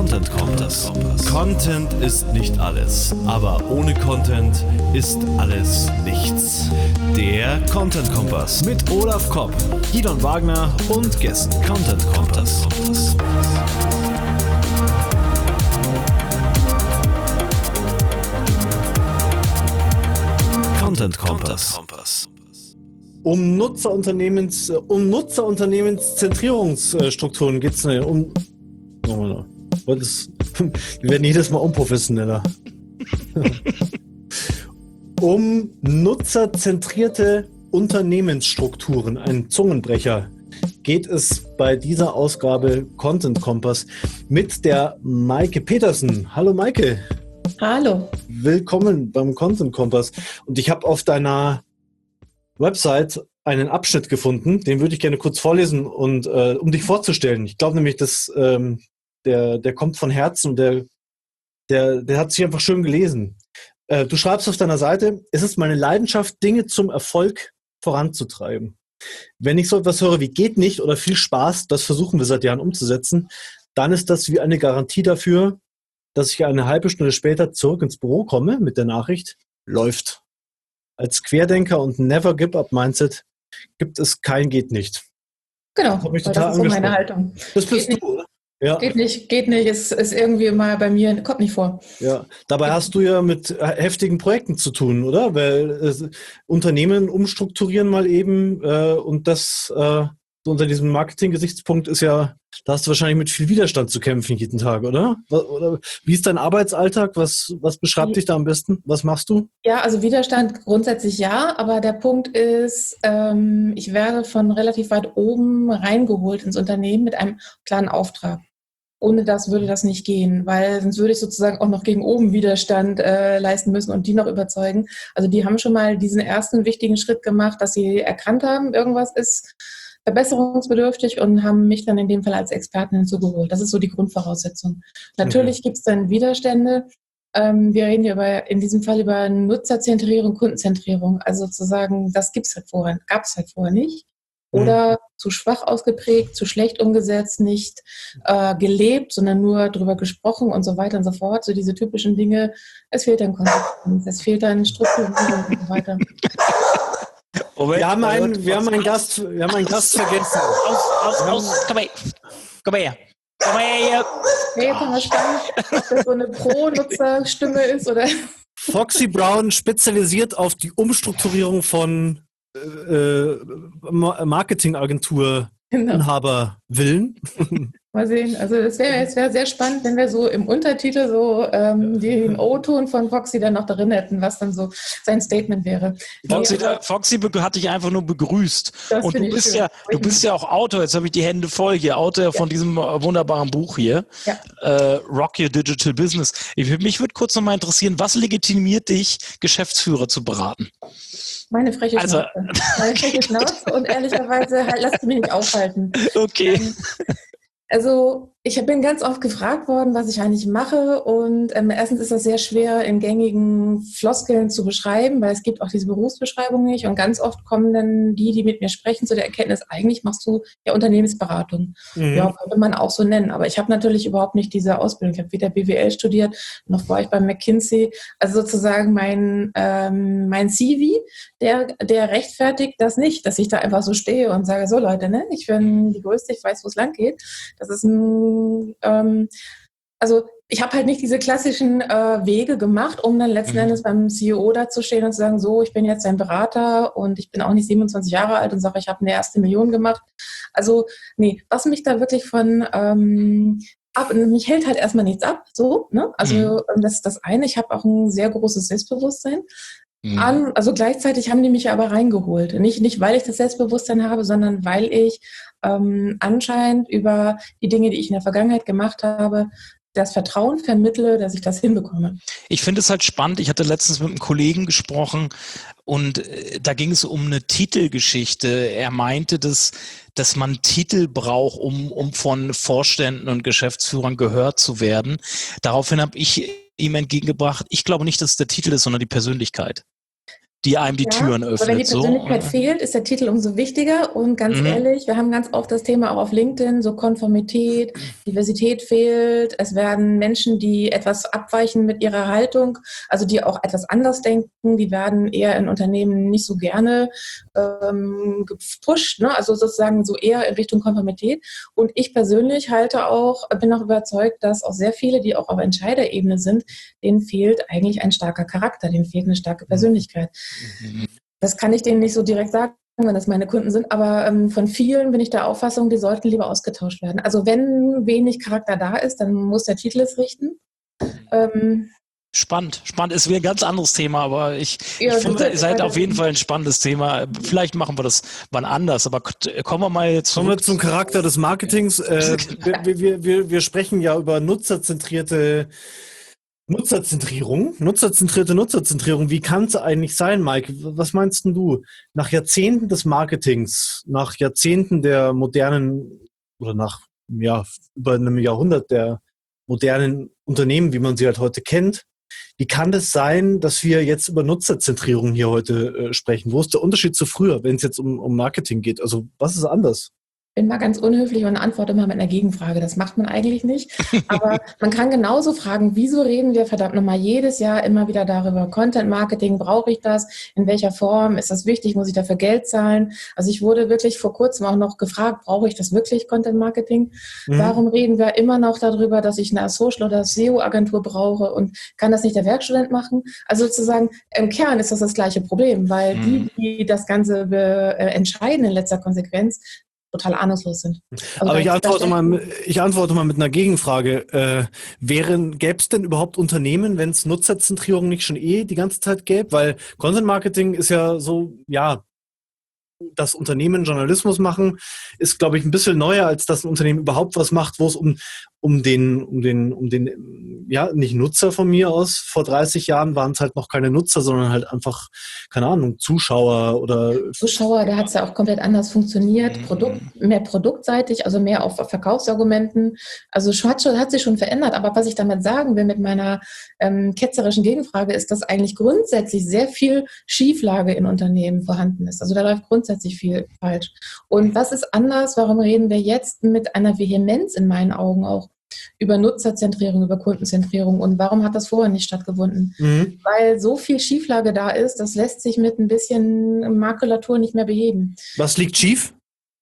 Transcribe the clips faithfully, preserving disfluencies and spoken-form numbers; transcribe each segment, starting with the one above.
Content Kompass. Content ist nicht alles, aber ohne Content ist alles nichts. Der Content Kompass mit Olaf Kopp, Gidon Wagner und Gästen. Content Kompass. Content Kompass. Um Nutzerunternehmens, um Nutzerunternehmenszentrierungsstrukturen geht es. Um, oh, das, wir werden jedes Mal unprofessioneller. Um nutzerzentrierte Unternehmensstrukturen, ein Zungenbrecher, geht es bei dieser Ausgabe Content Kompass mit der Maike Petersen. Hallo Maike. Hallo. Willkommen beim Content Kompass. Und ich habe auf deiner Website einen Abschnitt gefunden, den würde ich gerne kurz vorlesen, und äh, um dich vorzustellen. Ich glaube nämlich, dass ähm, der, der kommt von Herzen und der, der, der hat sich einfach schön gelesen. Äh, du schreibst auf deiner Seite: Es ist meine Leidenschaft, Dinge zum Erfolg voranzutreiben. Wenn ich so etwas höre wie geht nicht oder viel Spaß, das versuchen wir seit Jahren umzusetzen, dann ist das wie eine Garantie dafür, dass ich eine halbe Stunde später zurück ins Büro komme mit der Nachricht: läuft. Als Querdenker und Never-Give-Up-Mindset gibt es kein Geht nicht. Genau, das, das ist so meine Haltung. Das bist geht du, oder? Ja. Geht nicht, geht nicht, ist, ist irgendwie mal bei mir, kommt nicht vor. Ja, dabei geht hast du ja mit heftigen Projekten zu tun, oder? Weil äh, Unternehmen umstrukturieren mal eben äh, und das äh, so unter diesem Marketing-Gesichtspunkt ist ja, da hast du wahrscheinlich mit viel Widerstand zu kämpfen jeden Tag, oder? Oder wie ist dein Arbeitsalltag? Was, was beschreibt dich da am besten? Was machst du? Ja, also Widerstand grundsätzlich ja, aber der Punkt ist, ähm, ich werde von relativ weit oben reingeholt ins Unternehmen mit einem klaren Auftrag. Ohne das würde das nicht gehen, weil sonst würde ich sozusagen auch noch gegen oben Widerstand äh, leisten müssen und die noch überzeugen. Also die haben schon mal diesen ersten wichtigen Schritt gemacht, dass sie erkannt haben, irgendwas ist verbesserungsbedürftig und haben mich dann in dem Fall als Expertin hinzugeholt. Das ist so die Grundvoraussetzung. Natürlich okay. Gibt es dann Widerstände. Ähm, wir reden hier über, in diesem Fall über Nutzerzentrierung, Kundenzentrierung. Also sozusagen, das gibt's halt vorher, gab es halt vorher nicht. Oder mhm. zu schwach ausgeprägt, zu schlecht umgesetzt, nicht äh, gelebt, sondern nur darüber gesprochen und so weiter und so fort. So diese typischen Dinge. Es fehlt dann Konsequenz, es fehlt dann Strukturierung und so weiter. Moment, wir haben einen, wir haben einen Gast, wir haben einen Gast vergessen. Aus, aus, aus, komm her, komm her, komm her. Nee, jetzt haben wir spannend, ob das so eine Pro-Nutzer-Stimme ist oder. Foxy Brown spezialisiert auf die Umstrukturierung von äh, Marketingagentur-Inhaber-Willen. Mal sehen, also es wäre es wär sehr spannend, wenn wir so im Untertitel so ähm, den O-Ton von Foxy dann noch drin hätten, was dann so sein Statement wäre. Foxy, nee, Foxy hat dich einfach nur begrüßt. Und du bist, ja, du bist ja auch Autor, jetzt habe ich die Hände voll hier, Autor ja. von diesem wunderbaren Buch hier, ja. äh, Rock Your Digital Business. Ich, mich würde kurz noch mal interessieren, was legitimiert dich, Geschäftsführer zu beraten? Meine freche also, Schnauze. Meine freche Schnauze und ehrlicherweise halt, lasst mich nicht aufhalten. Okay. Ähm, Also ich bin ganz oft gefragt worden, was ich eigentlich mache, und ähm, erstens ist das sehr schwer in gängigen Floskeln zu beschreiben, weil es gibt auch diese Berufsbeschreibung nicht, und ganz oft kommen dann die, die mit mir sprechen, zu der Erkenntnis: Eigentlich machst du ja Unternehmensberatung. Mhm. Ja, könnte man auch so nennen, aber ich habe natürlich überhaupt nicht diese Ausbildung. Ich habe weder B W L studiert, noch war ich bei McKinsey. Also sozusagen mein, ähm, mein C V, der, der rechtfertigt das nicht, dass ich da einfach so stehe und sage: So Leute, ne, ich bin die Größte, ich weiß, wo es lang geht. Das ist ein, ähm, also ich habe halt nicht diese klassischen äh, Wege gemacht, um dann letzten mhm. Endes beim C E O da zu stehen und zu sagen: So, ich bin jetzt ein Berater und ich bin auch nicht siebenundzwanzig Jahre alt und sage, ich habe eine erste Million gemacht. Also nee, was mich da wirklich von ähm, ab, mich hält halt erstmal nichts ab, so, ne? Also mhm. das ist das eine. Ich habe auch ein sehr großes Selbstbewusstsein. An, also gleichzeitig haben die mich aber reingeholt. Nicht, nicht, weil ich das Selbstbewusstsein habe, sondern weil ich ähm, anscheinend über die Dinge, die ich in der Vergangenheit gemacht habe, das Vertrauen vermittle, dass ich das hinbekomme. Ich finde es halt spannend. Ich hatte letztens mit einem Kollegen gesprochen und äh, da ging es um eine Titelgeschichte. Er meinte, dass, dass man Titel braucht, um, um von Vorständen und Geschäftsführern gehört zu werden. Daraufhin habe ich ihm entgegengebracht: Ich glaube nicht, dass es der Titel ist, sondern die Persönlichkeit. die einem die ja, Türen öffnet. Aber wenn die Persönlichkeit so. fehlt, ist der Titel umso wichtiger. Und ganz Mhm. ehrlich, wir haben ganz oft das Thema auch auf LinkedIn, so Konformität, Diversität fehlt. Es werden Menschen, die etwas abweichen mit ihrer Haltung, also die auch etwas anders denken, die werden eher in Unternehmen nicht so gerne ähm, gepusht, ne? Also sozusagen so eher in Richtung Konformität. Und ich persönlich halte auch, bin auch überzeugt, dass auch sehr viele, die auch auf Entscheiderebene sind, denen fehlt eigentlich ein starker Charakter, denen fehlt eine starke Persönlichkeit. Das kann ich denen nicht so direkt sagen, wenn das meine Kunden sind, aber ähm, von vielen bin ich der Auffassung, die sollten lieber ausgetauscht werden. Also wenn wenig Charakter da ist, dann muss der Titel es richten. Ähm, Spannend, spannend. Ist wieder ein ganz anderes Thema, aber ich, Ja, ich finde, ihr seid weiter- auf jeden Fall ein spannendes Thema. Vielleicht machen wir das wann anders, aber k- kommen wir mal jetzt Kommen wir zurück. zum Charakter des Marketings. Äh, wir, wir, wir, wir sprechen ja über nutzerzentrierte Nutzerzentrierung. Nutzerzentrierte Nutzerzentrierung. Wie kann es eigentlich sein, Mike? Was meinst denn du? Nach Jahrzehnten des Marketings, nach Jahrzehnten der modernen oder nach ja, über einem Jahrhundert der modernen Unternehmen, wie man sie halt heute kennt, wie kann das sein, dass wir jetzt über Nutzerzentrierung hier heute äh, sprechen? Wo ist der Unterschied zu früher, wenn es jetzt um, um Marketing geht? Also was ist anders? bin mal ganz unhöflich und antworte immer mit einer Gegenfrage. Das macht man eigentlich nicht. Aber man kann genauso fragen, wieso reden wir verdammt nochmal jedes Jahr immer wieder darüber? Content Marketing, brauche ich das? In welcher Form? Ist das wichtig? Muss ich dafür Geld zahlen? Also ich wurde wirklich vor kurzem auch noch gefragt, brauche ich das wirklich, Content Marketing? Mhm. Warum reden wir immer noch darüber, dass ich eine Social- oder S E O-Agentur brauche und kann das nicht der Werkstudent machen? Also sozusagen im Kern ist das das gleiche Problem, weil mhm. die, die das Ganze be- äh, entscheiden in letzter Konsequenz, total ahnungslos sind. Also Aber ich antworte, mal, ich antworte mal mit einer Gegenfrage. Äh, wären, gäbe es denn überhaupt Unternehmen, wenn es Nutzerzentrierung nicht schon eh die ganze Zeit gäbe? Weil Content Marketing ist ja so, ja, das Unternehmen Journalismus machen, ist, glaube ich, ein bisschen neuer, als dass ein Unternehmen überhaupt was macht, wo es um, um den, um den, um den, ja, nicht Nutzer von mir aus. Vor dreißig Jahren waren es halt noch keine Nutzer, sondern halt einfach, keine Ahnung, Zuschauer oder... Zuschauer, da hat es ja auch komplett anders funktioniert, Produkt, mehr produktseitig, also mehr auf Verkaufsargumenten. Also hat, schon, hat sich schon verändert. Aber was ich damit sagen will mit meiner ähm, ketzerischen Gegenfrage, ist, dass eigentlich grundsätzlich sehr viel Schieflage in Unternehmen vorhanden ist. Also da läuft grundsätzlich viel falsch. Und was ist anders? Warum reden wir jetzt mit einer Vehemenz in meinen Augen auch über Nutzerzentrierung, über Kundenzentrierung und warum hat das vorher nicht stattgefunden? Mhm. Weil so viel Schieflage da ist, das lässt sich mit ein bisschen Makulatur nicht mehr beheben. Was liegt schief?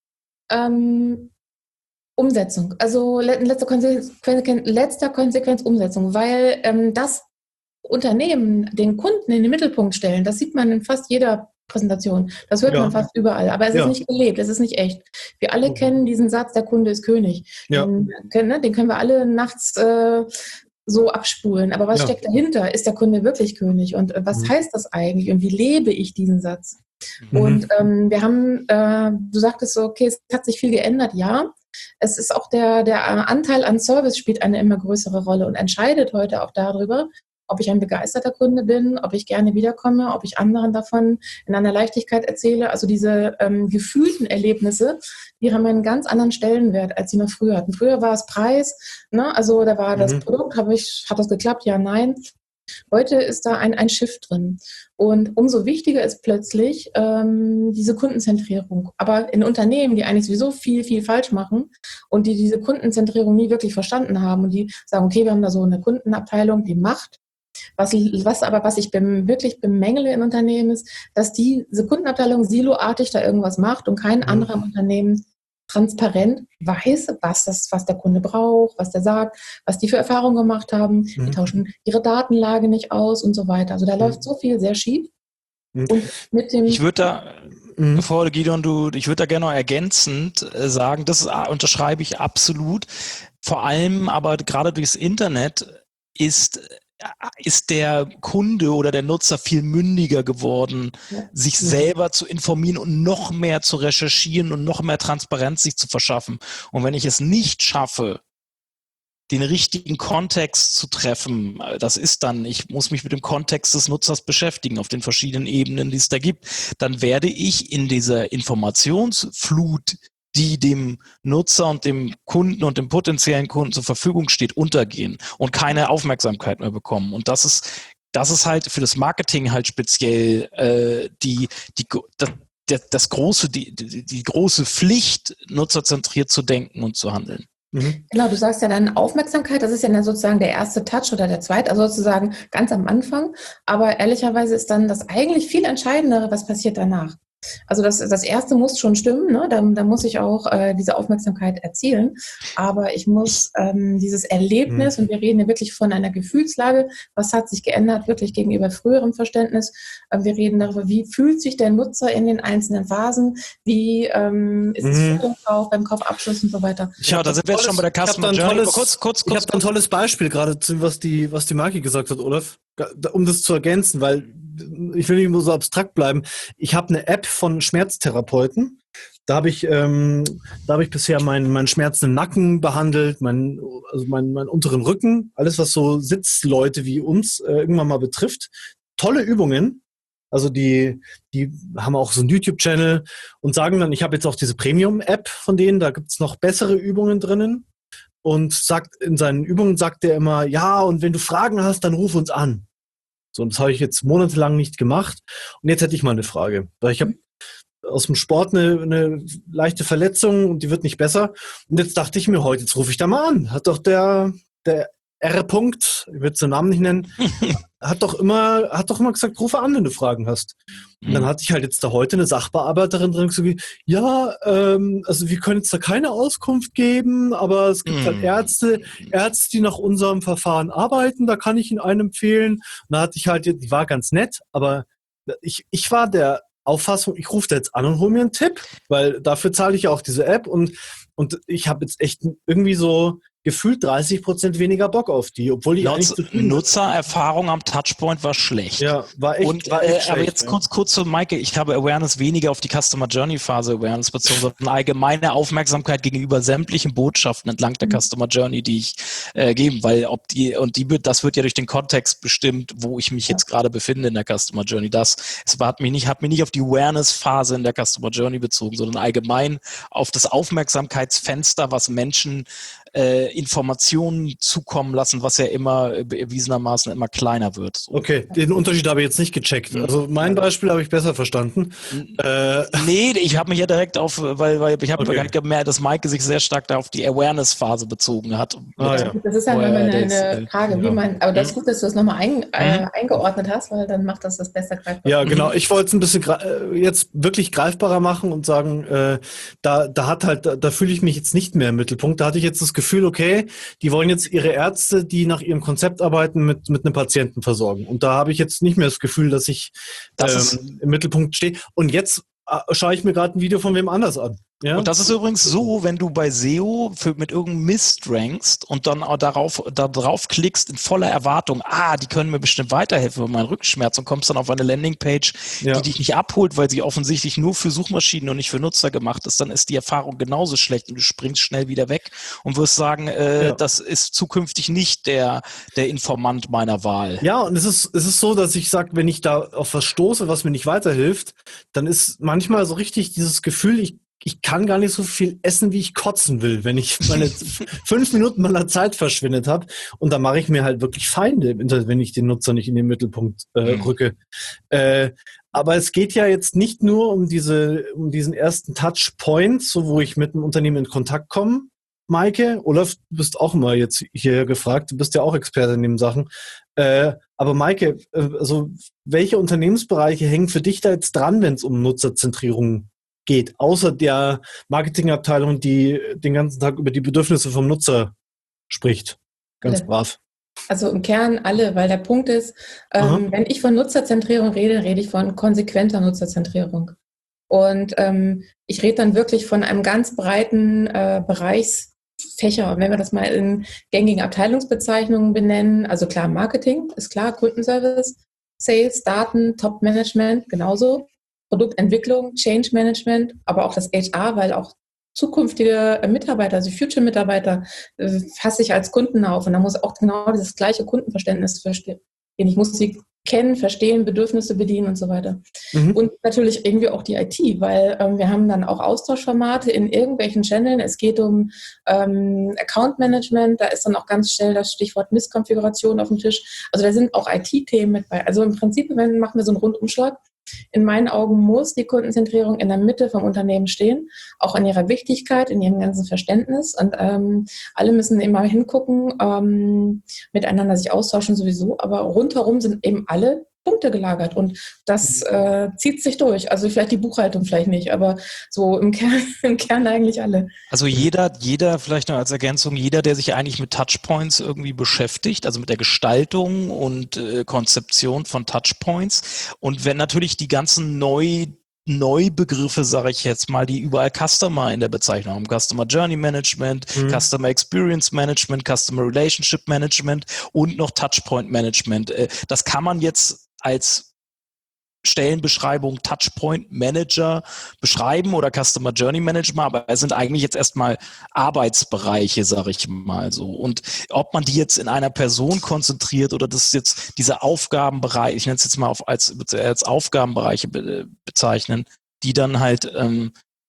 Ähm, Umsetzung. Also letzter Konsequenz, letzter Konsequenz Umsetzung, weil ähm, das Unternehmen den Kunden in den Mittelpunkt stellen, das sieht man in fast jeder Präsentation. Das hört ja. man fast überall, aber es ja. ist nicht gelebt, es ist nicht echt. Wir alle okay. kennen diesen Satz, der Kunde ist König. Ja. Den, den können wir alle nachts äh, so abspulen. Aber was ja. steckt dahinter? Ist der Kunde wirklich König? Und äh, was mhm. heißt das eigentlich? Und wie lebe ich diesen Satz? Mhm. Und ähm, wir haben, äh, du sagtest so, okay, es hat sich viel geändert, ja. Es ist auch der, der Anteil an Service spielt eine immer größere Rolle und entscheidet heute auch darüber, ob ich ein begeisterter Kunde bin, ob ich gerne wiederkomme, ob ich anderen davon in einer Leichtigkeit erzähle. Also diese ähm, gefühlten Erlebnisse, die haben einen ganz anderen Stellenwert, als sie noch früher hatten. Früher war es Preis, ne? Also da war mhm. das Produkt, habe ich, hat das geklappt? Ja, nein. Heute ist da ein, ein Shift drin. Und umso wichtiger ist plötzlich ähm, diese Kundenzentrierung. Aber in Unternehmen, die eigentlich sowieso viel, viel falsch machen und die diese Kundenzentrierung nie wirklich verstanden haben und die sagen, okay, wir haben da so eine Kundenabteilung, die macht. Was, was aber, was ich bem, wirklich bemängele in Unternehmen ist, dass die, diese Kundenabteilung siloartig da irgendwas macht und kein mhm. anderer im Unternehmen transparent weiß, was, das, was der Kunde braucht, was der sagt, was die für Erfahrungen gemacht haben. Mhm. Die tauschen ihre Datenlage nicht aus und so weiter. Also da mhm. läuft so viel sehr schief. Mhm. Und mit dem ich würde da, mhm. bevor Gideon, du, ich würde da gerne noch ergänzend sagen, das unterschreibe ich absolut. Vor allem aber gerade durchs Internet ist ist der Kunde oder der Nutzer viel mündiger geworden, ja. sich selber zu informieren und noch mehr zu recherchieren und noch mehr Transparenz sich zu verschaffen. Und wenn ich es nicht schaffe, den richtigen Kontext zu treffen, das ist dann, ich muss mich mit dem Kontext des Nutzers beschäftigen auf den verschiedenen Ebenen, die es da gibt, dann werde ich in dieser Informationsflut, die dem Nutzer und dem Kunden und dem potenziellen Kunden zur Verfügung steht, untergehen und keine Aufmerksamkeit mehr bekommen. Und das ist das ist halt für das Marketing halt speziell äh, die, die, das, das große, die, die, die große Pflicht, nutzerzentriert zu denken und zu handeln. Mhm. Genau, du sagst ja dann Aufmerksamkeit, das ist ja dann sozusagen der erste Touch oder der zweite, also sozusagen ganz am Anfang. Aber ehrlicherweise ist dann das eigentlich viel Entscheidendere, was passiert danach. Also das, das erste muss schon stimmen, ne? da, da muss ich auch äh, diese Aufmerksamkeit erzielen, aber ich muss ähm, dieses Erlebnis, mhm. und wir reden ja wirklich von einer Gefühlslage, was hat sich geändert, wirklich gegenüber früherem Verständnis, äh, wir reden darüber, wie fühlt sich der Nutzer in den einzelnen Phasen, wie ähm, ist mhm. es vor dem Kauf, beim Kaufabschluss und so weiter. Ja, da sind wir jetzt schon bei der Customer Journey. Tolles, kurz, kurz, kurz, ich habe ein tolles Beispiel gerade, was die, was die Marki gesagt hat, Olaf, um das zu ergänzen, weil ich will nicht nur so abstrakt bleiben. Ich habe eine App von Schmerztherapeuten. Da habe ich, ähm, da habe ich bisher meinen, meinen schmerzenden Nacken behandelt, meinen, also meinen, meinen unteren Rücken, alles was so Sitzleute wie uns äh, irgendwann mal betrifft. Tolle Übungen. Also die, die haben auch so einen YouTube-Channel und sagen dann, ich habe jetzt auch diese Premium-App von denen, da gibt's noch bessere Übungen drinnen. Und sagt in seinen Übungen sagt er immer, ja, und wenn du Fragen hast, dann ruf uns an. So, und das habe ich jetzt monatelang nicht gemacht. Und jetzt hätte ich mal eine Frage. Weil ich habe aus dem Sport eine, eine leichte Verletzung und die wird nicht besser. Und jetzt dachte ich mir heute, jetzt rufe ich da mal an. Hat doch der, der R. -Punkt, ich würde den Namen nicht nennen, hat doch immer, hat doch immer gesagt, rufe an, wenn du Fragen hast. Und dann hatte ich halt jetzt da heute eine Sachbearbeiterin drin, so wie, ja, ähm, also wir können jetzt da keine Auskunft geben, aber es gibt halt Ärzte, Ärzte, die nach unserem Verfahren arbeiten, da kann ich Ihnen einen empfehlen. Und da hatte ich halt, die war ganz nett, aber ich, ich war der Auffassung, ich rufe da jetzt an und hole mir einen Tipp, weil dafür zahle ich ja auch diese App und, und ich habe jetzt echt irgendwie so gefühlt dreißig Prozent weniger Bock auf die, obwohl die Nutz, Nutzererfahrung am Touchpoint war schlecht. Ja, war echt, und, war echt äh, schlecht. Aber jetzt ja. kurz, kurz zu Maike, ich habe Awareness weniger auf die Customer Journey Phase Awareness bezogen, sondern allgemeine Aufmerksamkeit gegenüber sämtlichen Botschaften entlang der mhm. Customer Journey, die ich äh, gebe, weil ob die, und die das wird ja durch den Kontext bestimmt, wo ich mich ja. jetzt gerade befinde in der Customer Journey. Das, es hat mich nicht, hat mich nicht auf die Awareness Phase in der Customer Journey bezogen, sondern allgemein auf das Aufmerksamkeitsfenster, was Menschen Äh, Informationen zukommen lassen, was ja immer erwiesenermaßen immer kleiner wird. So. Okay, den Unterschied habe ich jetzt nicht gecheckt. Also mein Beispiel habe ich besser verstanden. Äh, nee, ich habe mich ja direkt auf, weil, weil ich habe okay. gemerkt, dass Maike sich sehr stark da auf die Awareness-Phase bezogen hat. Ah, ja. Das ist ja nochmal eine, eine Frage, wie ja. man, aber das ist gut, dass du das nochmal ein, äh, eingeordnet hast, weil dann macht das das besser greifbar. Ja, genau. Ich wollte es ein bisschen jetzt wirklich greifbarer machen und sagen, äh, da, da hat halt, da, da fühle ich mich jetzt nicht mehr im Mittelpunkt. Da hatte ich jetzt das Gefühl, Gefühl, okay, die wollen jetzt ihre Ärzte, die nach ihrem Konzept arbeiten, mit, mit einem Patienten versorgen. Und da habe ich jetzt nicht mehr das Gefühl, dass ich das ähm, im Mittelpunkt stehe. Und jetzt äh, schaue ich mir gerade ein Video von wem anders an. Ja? Und das ist übrigens so, wenn du bei S E O für, mit irgendeinem Mist rankst und dann auch darauf, da drauf klickst in voller Erwartung, ah, die können mir bestimmt weiterhelfen bei meinem Rückenschmerz und kommst dann auf eine Landingpage, ja. die dich nicht abholt, weil sie offensichtlich nur für Suchmaschinen und nicht für Nutzer gemacht ist, dann ist die Erfahrung genauso schlecht und du springst schnell wieder weg und wirst sagen, äh, ja. das ist zukünftig nicht der, der Informant meiner Wahl. Ja, und es ist, es ist so, dass ich sage, wenn ich da auf was stoße, was mir nicht weiterhilft, dann ist manchmal so richtig dieses Gefühl, ich ich kann gar nicht so viel essen, wie ich kotzen will, wenn ich meine fünf Minuten meiner Zeit verschwendet habe. Und da mache ich mir halt wirklich Feinde im Internet, wenn ich den Nutzer nicht in den Mittelpunkt äh, rücke. Äh, aber es geht ja jetzt nicht nur um diese, um diesen ersten Touchpoint, so wo ich mit einem Unternehmen in Kontakt komme. Maike, Olaf, du bist auch mal jetzt hier gefragt. Du bist ja auch Experte in den Sachen. Äh, aber Maike, äh, also welche Unternehmensbereiche hängen für dich da jetzt dran, wenn es um Nutzerzentrierung geht, außer der Marketingabteilung, die den ganzen Tag über die Bedürfnisse vom Nutzer spricht. Ganz alle. Brav. Also im Kern alle, weil der Punkt ist, ähm, wenn ich von Nutzerzentrierung rede, rede ich von konsequenter Nutzerzentrierung. Und ähm, ich rede dann wirklich von einem ganz breiten äh, Bereichsfächer. Und wenn wir das mal in gängigen Abteilungsbezeichnungen benennen, also klar, Marketing ist klar, Kundenservice, Sales, Daten, Top-Management, genauso. Produktentwicklung, Change Management, aber auch das H R, weil auch zukünftige Mitarbeiter, also Future-Mitarbeiter, äh, fasse ich als Kunden auf und da muss auch genau dieses gleiche Kundenverständnis Ich muss sie kennen, verstehen, Bedürfnisse bedienen und so weiter. Mhm. Und natürlich irgendwie auch die I T, weil ähm, wir haben dann auch Austauschformate in irgendwelchen Channeln. Es geht um ähm, Account Management, da ist dann auch ganz schnell das Stichwort Misskonfiguration auf dem Tisch. Also da sind auch I T-Themen mit bei. Also im Prinzip wenn, machen wir so einen Rundumschlag. In meinen Augen muss die Kundenzentrierung in der Mitte vom Unternehmen stehen, auch in ihrer Wichtigkeit, in ihrem ganzen Verständnis. Und ähm, alle müssen immer hingucken, ähm, miteinander sich austauschen sowieso. Aber rundherum sind eben alle Punkte gelagert und das äh, zieht sich durch. Also vielleicht die Buchhaltung vielleicht nicht, aber so im Kern, im Kern eigentlich alle. Also jeder, jeder, vielleicht noch als Ergänzung, jeder, der sich eigentlich mit Touchpoints irgendwie beschäftigt, also mit der Gestaltung und äh, Konzeption von Touchpoints und wenn natürlich die ganzen neu Neubegriffe, sage ich jetzt mal, die überall Customer in der Bezeichnung haben. Customer Journey Management, mhm. Customer Experience Management, Customer Relationship Management und noch Touchpoint Management. Das kann man jetzt als Stellenbeschreibung Touchpoint Manager beschreiben oder Customer Journey Management, aber es sind eigentlich jetzt erstmal Arbeitsbereiche, sage ich mal so. Und ob man die jetzt in einer Person konzentriert oder das jetzt diese Aufgabenbereiche, ich nenne es jetzt mal auf, als, als Aufgabenbereiche be, bezeichnen, die dann halt ähm,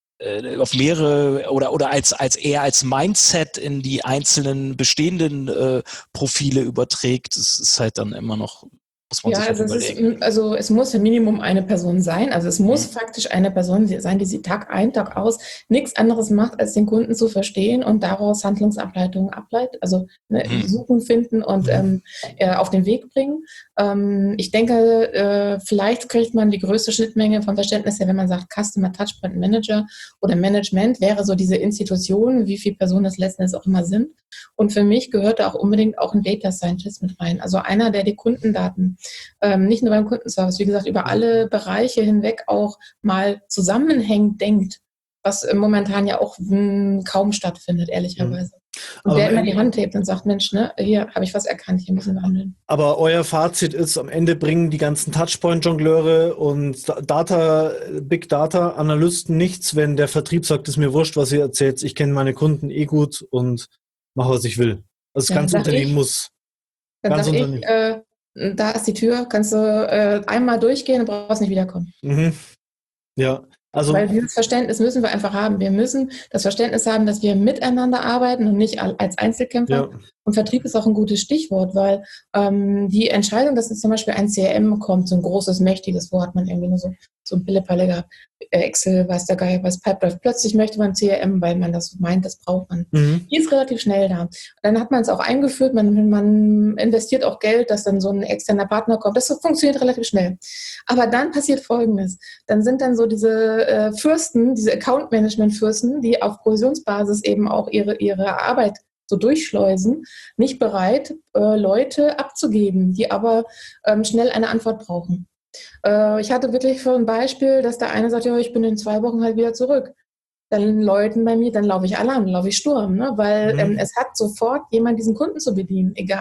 auf mehrere oder oder als als eher als Mindset in die einzelnen bestehenden äh, Profile überträgt, das ist halt dann immer noch muss man ja, sich also, halt es ist, also es muss im Minimum eine Person sein. Also es muss mhm. faktisch eine Person sein, die sie Tag ein, Tag aus nichts anderes macht, als den Kunden zu verstehen und daraus Handlungsableitungen ableitet, also ne, mhm. suchen, finden und mhm. ähm, äh, auf den Weg bringen. Ähm, ich denke, äh, vielleicht kriegt man die größte Schnittmenge vom Verständnis her, wenn man sagt Customer Touchpoint Manager oder Management, wäre so diese Institution, wie viele Personen das letzten Endes auch immer sind. Und für mich gehört da auch unbedingt auch ein Data Scientist mit rein. Also einer, der die Kundendaten Ähm, nicht nur beim Kundenservice, wie gesagt, über alle Bereiche hinweg auch mal zusammenhängend denkt, was momentan ja auch mh, kaum stattfindet, ehrlicherweise. Und aber der immer die Hand hebt und sagt, Mensch, ne, hier habe ich was erkannt, hier müssen wir handeln. Aber euer Fazit ist, am Ende bringen die ganzen Touchpoint-Jongleure und Data, Big Data-Analysten nichts, wenn der Vertrieb sagt, es ist mir wurscht, was ihr erzählt, ich kenne meine Kunden eh gut und mache, was ich will. Also das ja, ganze Unternehmen ich, muss. Dann sag ich, äh, da ist die Tür, kannst du äh, einmal durchgehen und brauchst nicht wiederkommen. Mhm. Ja, also. Weil dieses Verständnis müssen wir einfach haben. Wir müssen das Verständnis haben, dass wir miteinander arbeiten und nicht als Einzelkämpfer. Ja. Und Vertrieb ist auch ein gutes Stichwort, weil ähm, die Entscheidung, dass jetzt zum Beispiel ein C R M kommt, so ein großes, mächtiges Wort, man irgendwie nur so, so ein Pillepalle gehabt, Excel, weiß der Geier, weiß Pipedrive, plötzlich möchte man C R M, weil man das meint, das braucht man. Mhm. Die ist relativ schnell da. Dann hat man es auch eingeführt, man, man investiert auch Geld, dass dann so ein externer Partner kommt. Das funktioniert relativ schnell. Aber dann passiert Folgendes. Dann sind dann so diese äh, Fürsten, diese Account-Management-Fürsten, die auf Provisionsbasis eben auch ihre, ihre Arbeit so durchschleusen, nicht bereit, äh, Leute abzugeben, die aber ähm, schnell eine Antwort brauchen. Äh, ich hatte wirklich für ein Beispiel, dass der eine sagt, ja, ich bin in zwei Wochen halt wieder zurück. Dann läuten bei mir, dann laufe ich Alarm, dann laufe ich Sturm, ne? Weil mhm. ähm, es hat sofort jemand diesen Kunden zu bedienen, egal,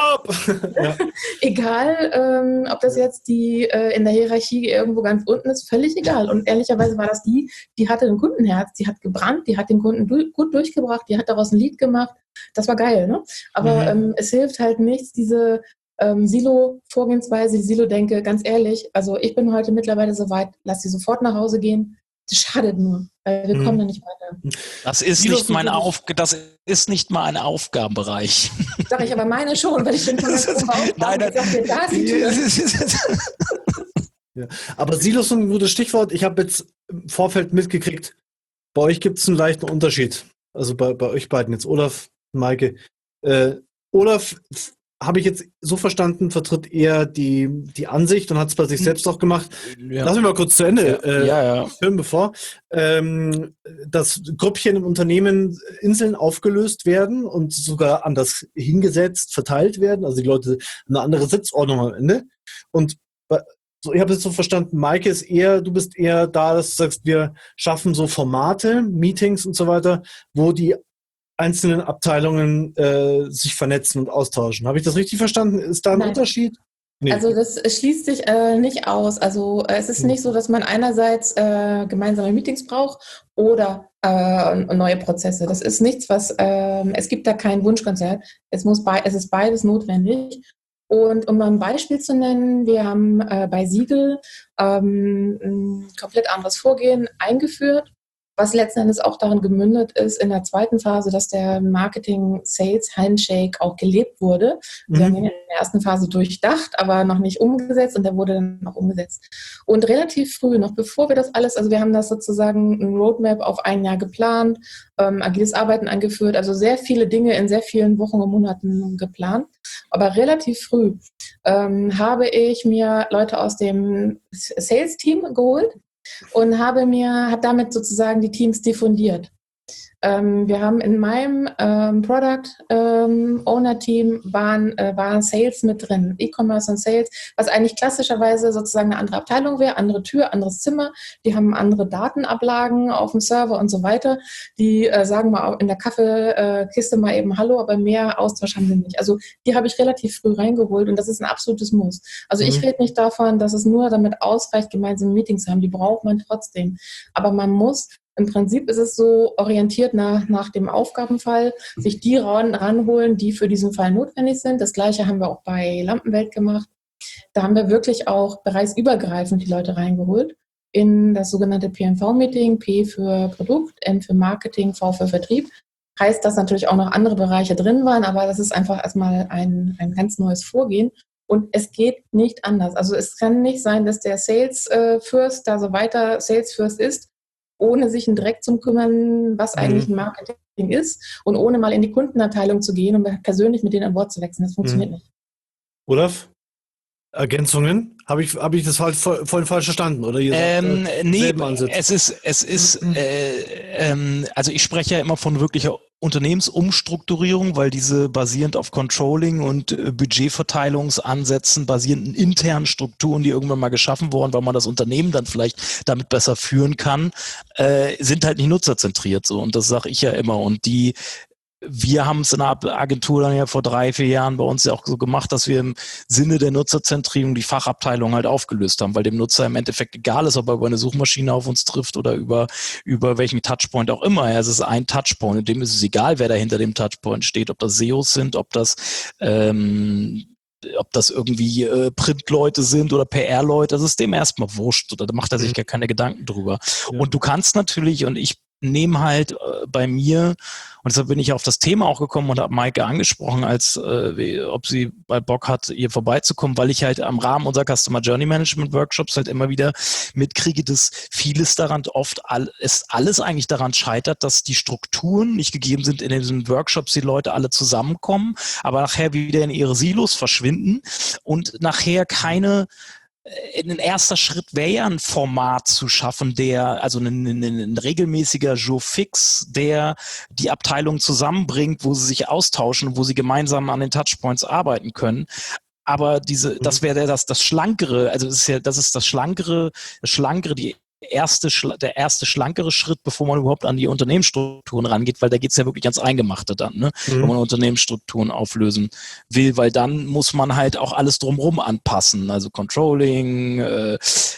ja. egal ähm, ob das jetzt die äh, in der Hierarchie irgendwo ganz unten ist, völlig egal. Und ehrlicherweise war das die, die hatte ein Kundenherz, die hat gebrannt, die hat den Kunden du- gut durchgebracht, die hat daraus ein Lied gemacht, das war geil, ne? Aber mhm. ähm, es hilft halt nichts, diese ähm, Silo-Vorgehensweise, die Silo-Denke, ganz ehrlich, also ich bin heute mittlerweile so weit, lass sie sofort nach Hause gehen. Das schadet nur, weil wir hm. kommen da nicht weiter. Das ist nicht mein Auf, das ist nicht mal ein Aufgabenbereich. Sag ich aber meine schon, weil ich bin von der Gruppe aufgebaut. Nein, nein. Ich sag dir, da ist die Tür. Ja. Aber Silos ist ein gutes Stichwort. Ich habe jetzt im Vorfeld mitgekriegt, bei euch gibt es einen leichten Unterschied. Also bei, bei euch beiden jetzt, Olaf, Maike. Äh, Olaf, habe ich jetzt so verstanden, vertritt eher die, die Ansicht und hat es bei sich selbst auch gemacht. Ja. Lass mich mal kurz zu Ende ja, äh, ja, ja. führen, bevor. Ähm, dass Grüppchen im Unternehmen Inseln aufgelöst werden und sogar anders hingesetzt, verteilt werden. Also die Leute eine andere Sitzordnung am Ende. Und bei, so, ich habe es so verstanden, Maike ist eher, du bist eher da, dass du sagst, wir schaffen so Formate, Meetings und so weiter, wo die einzelnen Abteilungen äh, sich vernetzen und austauschen. Habe ich das richtig verstanden? Ist da ein Nein. Unterschied? Nee. Also das schließt sich äh, nicht aus. Also äh, es ist nicht so, dass man einerseits äh, gemeinsame Meetings braucht oder äh, neue Prozesse. Das ist nichts, was, äh, es gibt da kein Wunschkonzert. Es muss bei, es ist beides notwendig. Und um mal ein Beispiel zu nennen, wir haben äh, bei Siegel ähm, ein komplett anderes Vorgehen eingeführt, was letzten Endes auch darin gemündet ist, in der zweiten Phase, dass der Marketing-Sales-Handshake auch gelebt wurde. Mhm. Wir haben ihn in der ersten Phase durchdacht, aber noch nicht umgesetzt und der wurde dann noch umgesetzt. Und relativ früh, noch bevor wir das alles, also wir haben das sozusagen ein Roadmap auf ein Jahr geplant, ähm, agiles Arbeiten eingeführt, also sehr viele Dinge in sehr vielen Wochen und Monaten geplant. Aber relativ früh ähm, habe ich mir Leute aus dem Sales-Team geholt, und habe mir, habe damit sozusagen die Teams diffundiert. Ähm, wir haben in meinem ähm, Product ähm, Owner Team waren, äh, waren Sales mit drin, E-Commerce und Sales, was eigentlich klassischerweise sozusagen eine andere Abteilung wäre, andere Tür, anderes Zimmer. Die haben andere Datenablagen auf dem Server und so weiter. Die äh, sagen mal in der Kaffeekiste mal eben Hallo, aber mehr Austausch haben sie nicht. Also die habe ich relativ früh reingeholt und das ist ein absolutes Muss. Also mhm. ich rede nicht davon, dass es nur damit ausreicht, gemeinsame Meetings zu haben. Die braucht man trotzdem. Aber man muss Im Prinzip ist es so orientiert nach, nach dem Aufgabenfall, sich die ran, ranholen, die für diesen Fall notwendig sind. Das Gleiche haben wir auch bei Lampenwelt gemacht. Da haben wir wirklich auch bereichsübergreifend die Leute reingeholt in das sogenannte P M V-Meeting, P für Produkt, M für Marketing, V für Vertrieb. Heißt, dass natürlich auch noch andere Bereiche drin waren, aber das ist einfach erstmal ein, ein ganz neues Vorgehen. Und es geht nicht anders. Also es kann nicht sein, dass der Sales äh, First da so weiter Sales First ist, ohne sich direkt zu kümmern, was eigentlich ein Marketing ist und ohne mal in die Kundenabteilung zu gehen und persönlich mit denen an Bord zu wechseln. Das funktioniert mhm. nicht. Olaf? Ergänzungen? Habe ich, hab ich das voll, voll falsch verstanden? Oder ihr ähm, sagt, äh, nee, es ist, es ist, äh, ähm, also ich spreche ja immer von wirklicher Unternehmensumstrukturierung, weil diese basierend auf Controlling und äh, Budgetverteilungsansätzen basierenden internen Strukturen, die irgendwann mal geschaffen wurden, weil man das Unternehmen dann vielleicht damit besser führen kann, äh, sind halt nicht nutzerzentriert so. Und das sage ich ja immer. Und die Wir haben es in der Agentur dann ja vor drei, vier Jahren bei uns ja auch so gemacht, dass wir im Sinne der Nutzerzentrierung die Fachabteilung halt aufgelöst haben, weil dem Nutzer im Endeffekt egal ist, ob er über eine Suchmaschine auf uns trifft oder über, über welchen Touchpoint auch immer. Ja, es ist ein Touchpoint, und dem ist es egal, wer da hinter dem Touchpoint steht, ob das S E Os sind, ob das ähm, ob das irgendwie äh, Printleute sind oder P R-Leute, das ist dem erstmal wurscht, oder da macht er sich gar keine Gedanken drüber. Ja. Und du kannst natürlich, und ich nehme halt äh, bei mir, und deshalb bin ich auf das Thema auch gekommen und habe Maike angesprochen, als äh, ob sie bei Bock hat, hier vorbeizukommen, weil ich halt am Rahmen unserer Customer Journey Management Workshops halt immer wieder mitkriege, dass vieles daran oft, all, es alles eigentlich daran scheitert, dass die Strukturen nicht gegeben sind in diesen Workshops, die Leute alle zusammenkommen, aber nachher wieder in ihre Silos verschwinden und nachher keine ein erster Schritt wäre ja ein Format zu schaffen, der, also ein, ein, ein regelmäßiger Jour fix, der die Abteilung zusammenbringt, wo sie sich austauschen, wo sie gemeinsam an den Touchpoints arbeiten können. Aber diese, das wäre das, das Schlankere, also das ist ja, das ist das Schlankere, das Schlankere, die erste, der erste schlankere Schritt, bevor man überhaupt an die Unternehmensstrukturen rangeht, weil da geht es ja wirklich ans Eingemachte dann, ne? Mhm. Wenn man Unternehmensstrukturen auflösen will, weil dann muss man halt auch alles drumherum anpassen, also Controlling, äh,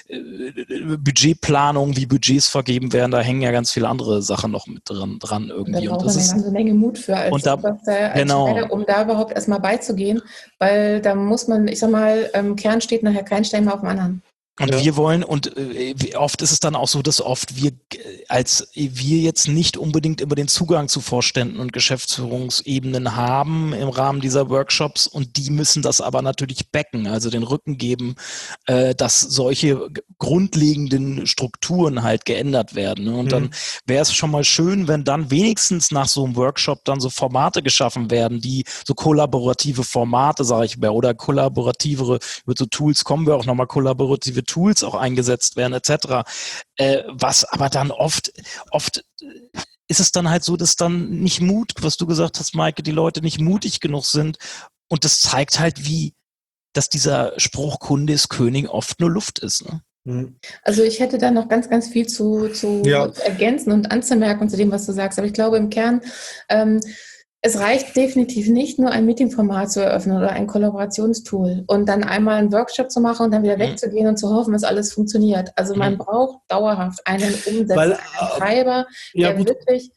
äh, Budgetplanung, wie Budgets vergeben werden, da hängen ja ganz viele andere Sachen noch mit dran, dran irgendwie. Da braucht man eine ganze Menge Mut für als, und da, als, als genau. Schneider, um da überhaupt erstmal beizugehen, weil da muss man, ich sag mal, im Kern steht nachher kein Stein mehr auf dem anderen. Und ja. wir wollen, und äh, oft ist es dann auch so, dass oft wir, als wir jetzt nicht unbedingt immer den Zugang zu Vorständen und Geschäftsführungsebenen haben im Rahmen dieser Workshops, und die müssen das aber natürlich backen, also den Rücken geben, äh, dass solche grundlegenden Strukturen halt geändert werden. Ne? Und mhm. dann wäre es schon mal schön, wenn dann wenigstens nach so einem Workshop dann so Formate geschaffen werden, die so kollaborative Formate, sage ich mal, oder kollaborativere, mit so Tools kommen wir auch nochmal, kollaborative Tools auch eingesetzt werden, et cetera. Äh, was aber dann oft, oft ist es dann halt so, dass dann nicht Mut, was du gesagt hast, Maike, die Leute nicht mutig genug sind. Und das zeigt halt, wie, dass dieser Spruch Kunde ist König oft nur Luft ist. Ne? Also ich hätte da noch ganz, ganz viel zu, zu ja. ergänzen und anzumerken zu dem, was du sagst. Aber ich glaube im Kern, ähm, es reicht definitiv nicht, nur ein Meetingformat zu eröffnen oder ein Kollaborationstool und dann einmal einen Workshop zu machen und dann wieder mhm. wegzugehen und zu hoffen, dass alles funktioniert. Also man mhm. braucht dauerhaft einen Umsetzer, Weil, einen Treiber, ja, der gut. wirklich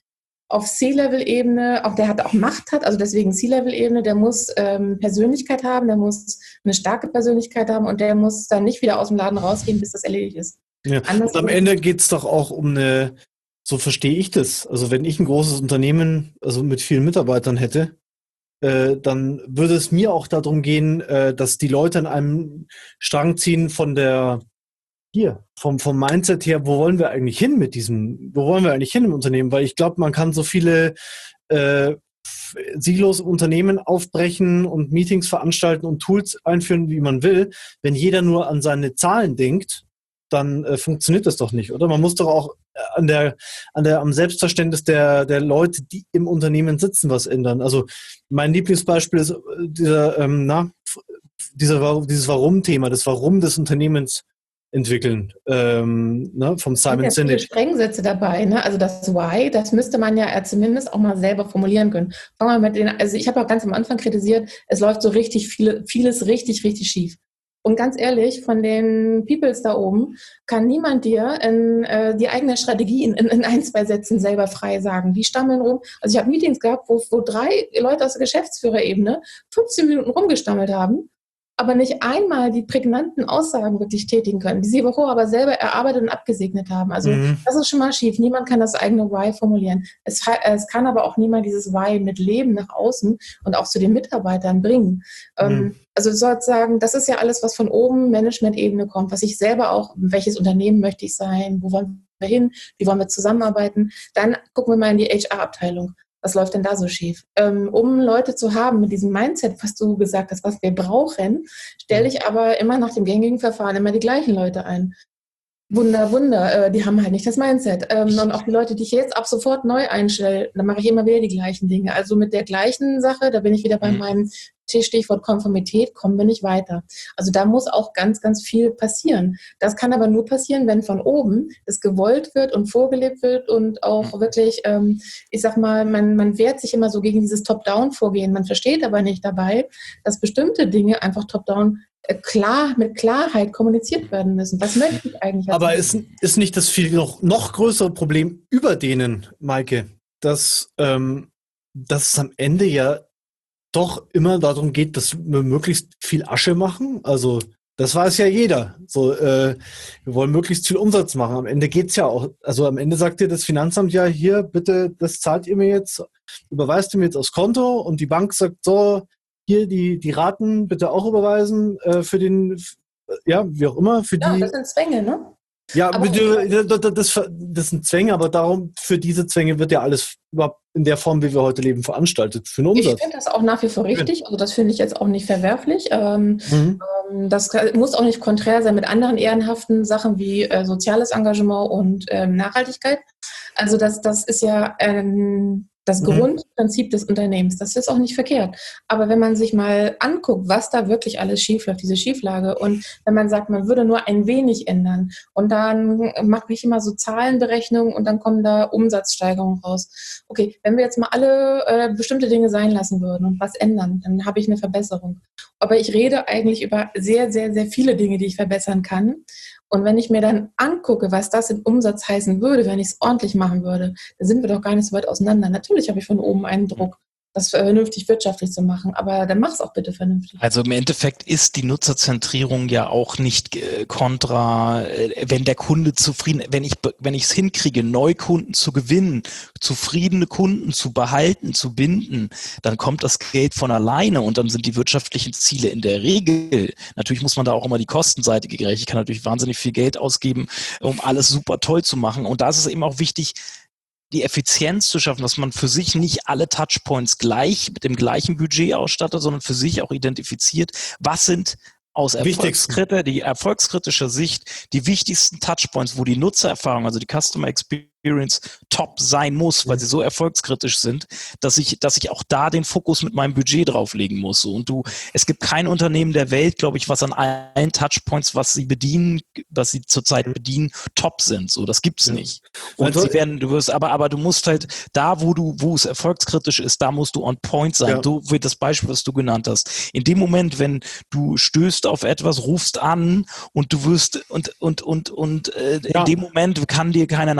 auf C-Level-Ebene, auch der hat auch Macht hat, also deswegen C-Level-Ebene, der muss ähm, Persönlichkeit haben, der muss eine starke Persönlichkeit haben und der muss dann nicht wieder aus dem Laden rausgehen, bis das erledigt ist. Ja. Und am Ende geht es doch auch um eine, so verstehe ich das, also wenn ich ein großes Unternehmen, also mit vielen Mitarbeitern hätte, äh, dann würde es mir auch darum gehen, äh, dass die Leute an einem Strang ziehen von der Hier, vom, vom Mindset her, wo wollen wir eigentlich hin mit diesem, wo wollen wir eigentlich hin im Unternehmen? Weil ich glaube, man kann so viele äh, Silos im Unternehmen aufbrechen und Meetings veranstalten und Tools einführen, wie man will. Wenn jeder nur an seine Zahlen denkt, dann äh, funktioniert das doch nicht, oder? Man muss doch auch an der, an der, am Selbstverständnis der, der Leute, die im Unternehmen sitzen, was ändern. Also mein Lieblingsbeispiel ist dieser, ähm, na, dieser, dieses Warum-Thema, das Warum des Unternehmens entwickeln, ähm, ne, vom Simon Sinek. Es sind ja viele Sprengsätze dabei, ne? Also das Why, das müsste man ja zumindest auch mal selber formulieren können. Fangen wir mit den, also ich habe auch ganz am Anfang kritisiert, es läuft so richtig viele, vieles richtig, richtig schief. Und ganz ehrlich, von den Peoples da oben kann niemand dir in, äh, die eigene Strategie in, in ein, zwei Sätzen selber frei sagen. Die stammeln rum. Also ich habe Meetings gehabt, wo, wo drei Leute aus der Geschäftsführerebene fünfzehn Minuten rumgestammelt haben, aber nicht einmal die prägnanten Aussagen wirklich tätigen können, die sie aber selber erarbeitet und abgesegnet haben. Also mhm. das ist schon mal schief. Niemand kann das eigene Why formulieren. Es, es kann aber auch niemand dieses Why mit Leben nach außen und auch zu den Mitarbeitern bringen. Mhm. Ähm, also sozusagen, das ist ja alles, was von oben Management-Ebene kommt, was ich selber auch, welches Unternehmen möchte ich sein, wo wollen wir hin, wie wollen wir zusammenarbeiten. Dann gucken wir mal in die H R-Abteilung. Was läuft denn da so schief? Ähm, um Leute zu haben mit diesem Mindset, was du gesagt hast, was wir brauchen, stelle ich aber immer nach dem gängigen Verfahren immer die gleichen Leute ein. Wunder, Wunder, äh, die haben halt nicht das Mindset. Ähm, und auch die Leute, die ich jetzt ab sofort neu einstelle, dann mache ich immer wieder die gleichen Dinge. Also mit der gleichen Sache, da bin ich wieder bei mhm. meinem Stichwort Konformität, kommen wir nicht weiter. Also da muss auch ganz, ganz viel passieren. Das kann aber nur passieren, wenn von oben es gewollt wird und vorgelebt wird und auch mhm. wirklich, ähm, ich sag mal, man, man wehrt sich immer so gegen dieses Top-Down-Vorgehen. Man versteht aber nicht dabei, dass bestimmte Dinge einfach Top-Down klar, mit Klarheit kommuniziert werden müssen. Was möchte ich eigentlich? Aber ist, ist nicht das viel noch, noch größere Problem über denen, Maike, dass, ähm, dass es am Ende ja doch immer darum geht, dass wir möglichst viel Asche machen? Also das weiß ja jeder. So, äh, wir wollen möglichst viel Umsatz machen. Am Ende geht's ja auch, also am Ende sagt dir das Finanzamt ja, hier, bitte, das zahlt ihr mir jetzt, überweist ihr mir jetzt aufs Konto und die Bank sagt so, hier die, die Raten bitte auch überweisen äh, für den, ja, wie auch immer, für ja, die. Das sind Zwänge, ne? Ja, aber das, das, das sind Zwänge, aber darum, für diese Zwänge wird ja alles überhaupt in der Form, wie wir heute leben, veranstaltet, für den Umsatz. Ich finde das auch nach wie vor richtig, also das finde ich jetzt auch nicht verwerflich. Ähm, mhm. ähm, das muss auch nicht konträr sein mit anderen ehrenhaften Sachen wie äh, soziales Engagement und ähm, Nachhaltigkeit. Also das, das ist ja ähm, das mhm. Grundprinzip des Unternehmens. Das ist auch nicht verkehrt. Aber wenn man sich mal anguckt, was da wirklich alles schiefläuft, diese Schieflage, und wenn man sagt, man würde nur ein wenig ändern und dann mache ich immer so Zahlenberechnungen und dann kommen da Umsatzsteigerungen raus. Okay, wenn wir jetzt mal alle äh, bestimmte Dinge sein lassen würden und was ändern, dann habe ich eine Verbesserung. Aber ich rede eigentlich über sehr, sehr, sehr viele Dinge, die ich verbessern kann. Und wenn ich mir dann angucke, was das in Umsatz heißen würde, wenn ich es ordentlich machen würde, dann sind wir doch gar nicht so weit auseinander. Natürlich habe ich von oben einen Druck, das vernünftig wirtschaftlich zu machen, aber dann mach es auch bitte vernünftig. Also im Endeffekt ist die Nutzerzentrierung ja auch nicht äh, kontra, äh, wenn der Kunde zufrieden, wenn ich wenn ich es hinkriege, Neukunden zu gewinnen, zufriedene Kunden zu behalten, zu binden, dann kommt das Geld von alleine und dann sind die wirtschaftlichen Ziele in der Regel. Natürlich muss man da auch immer die Kostenseite gerecht. Ich kann natürlich wahnsinnig viel Geld ausgeben, um alles super toll zu machen. Und da ist es eben auch wichtig, die Effizienz zu schaffen, dass man für sich nicht alle Touchpoints gleich mit dem gleichen Budget ausstattet, sondern für sich auch identifiziert, was sind aus Erfolgskrit- die erfolgskritischer Sicht die wichtigsten Touchpoints, wo die Nutzererfahrung, also die Customer Experience top sein muss, weil sie so erfolgskritisch sind, dass ich, dass ich auch da den Fokus mit meinem Budget drauflegen muss. Und du, es gibt kein Unternehmen der Welt, glaube ich, was an allen Touchpoints, was sie bedienen, was sie zurzeit bedienen, top sind. So, das gibt's ja. nicht. Und also, sie werden, du wirst, aber, aber du musst halt da, wo du, wo es erfolgskritisch ist, da musst du on point sein. Ja. So wie das Beispiel, was du genannt hast. In dem Moment, wenn du stößt auf etwas, rufst an und du wirst und und und und äh, ja. in dem Moment kann dir keiner eine Antwort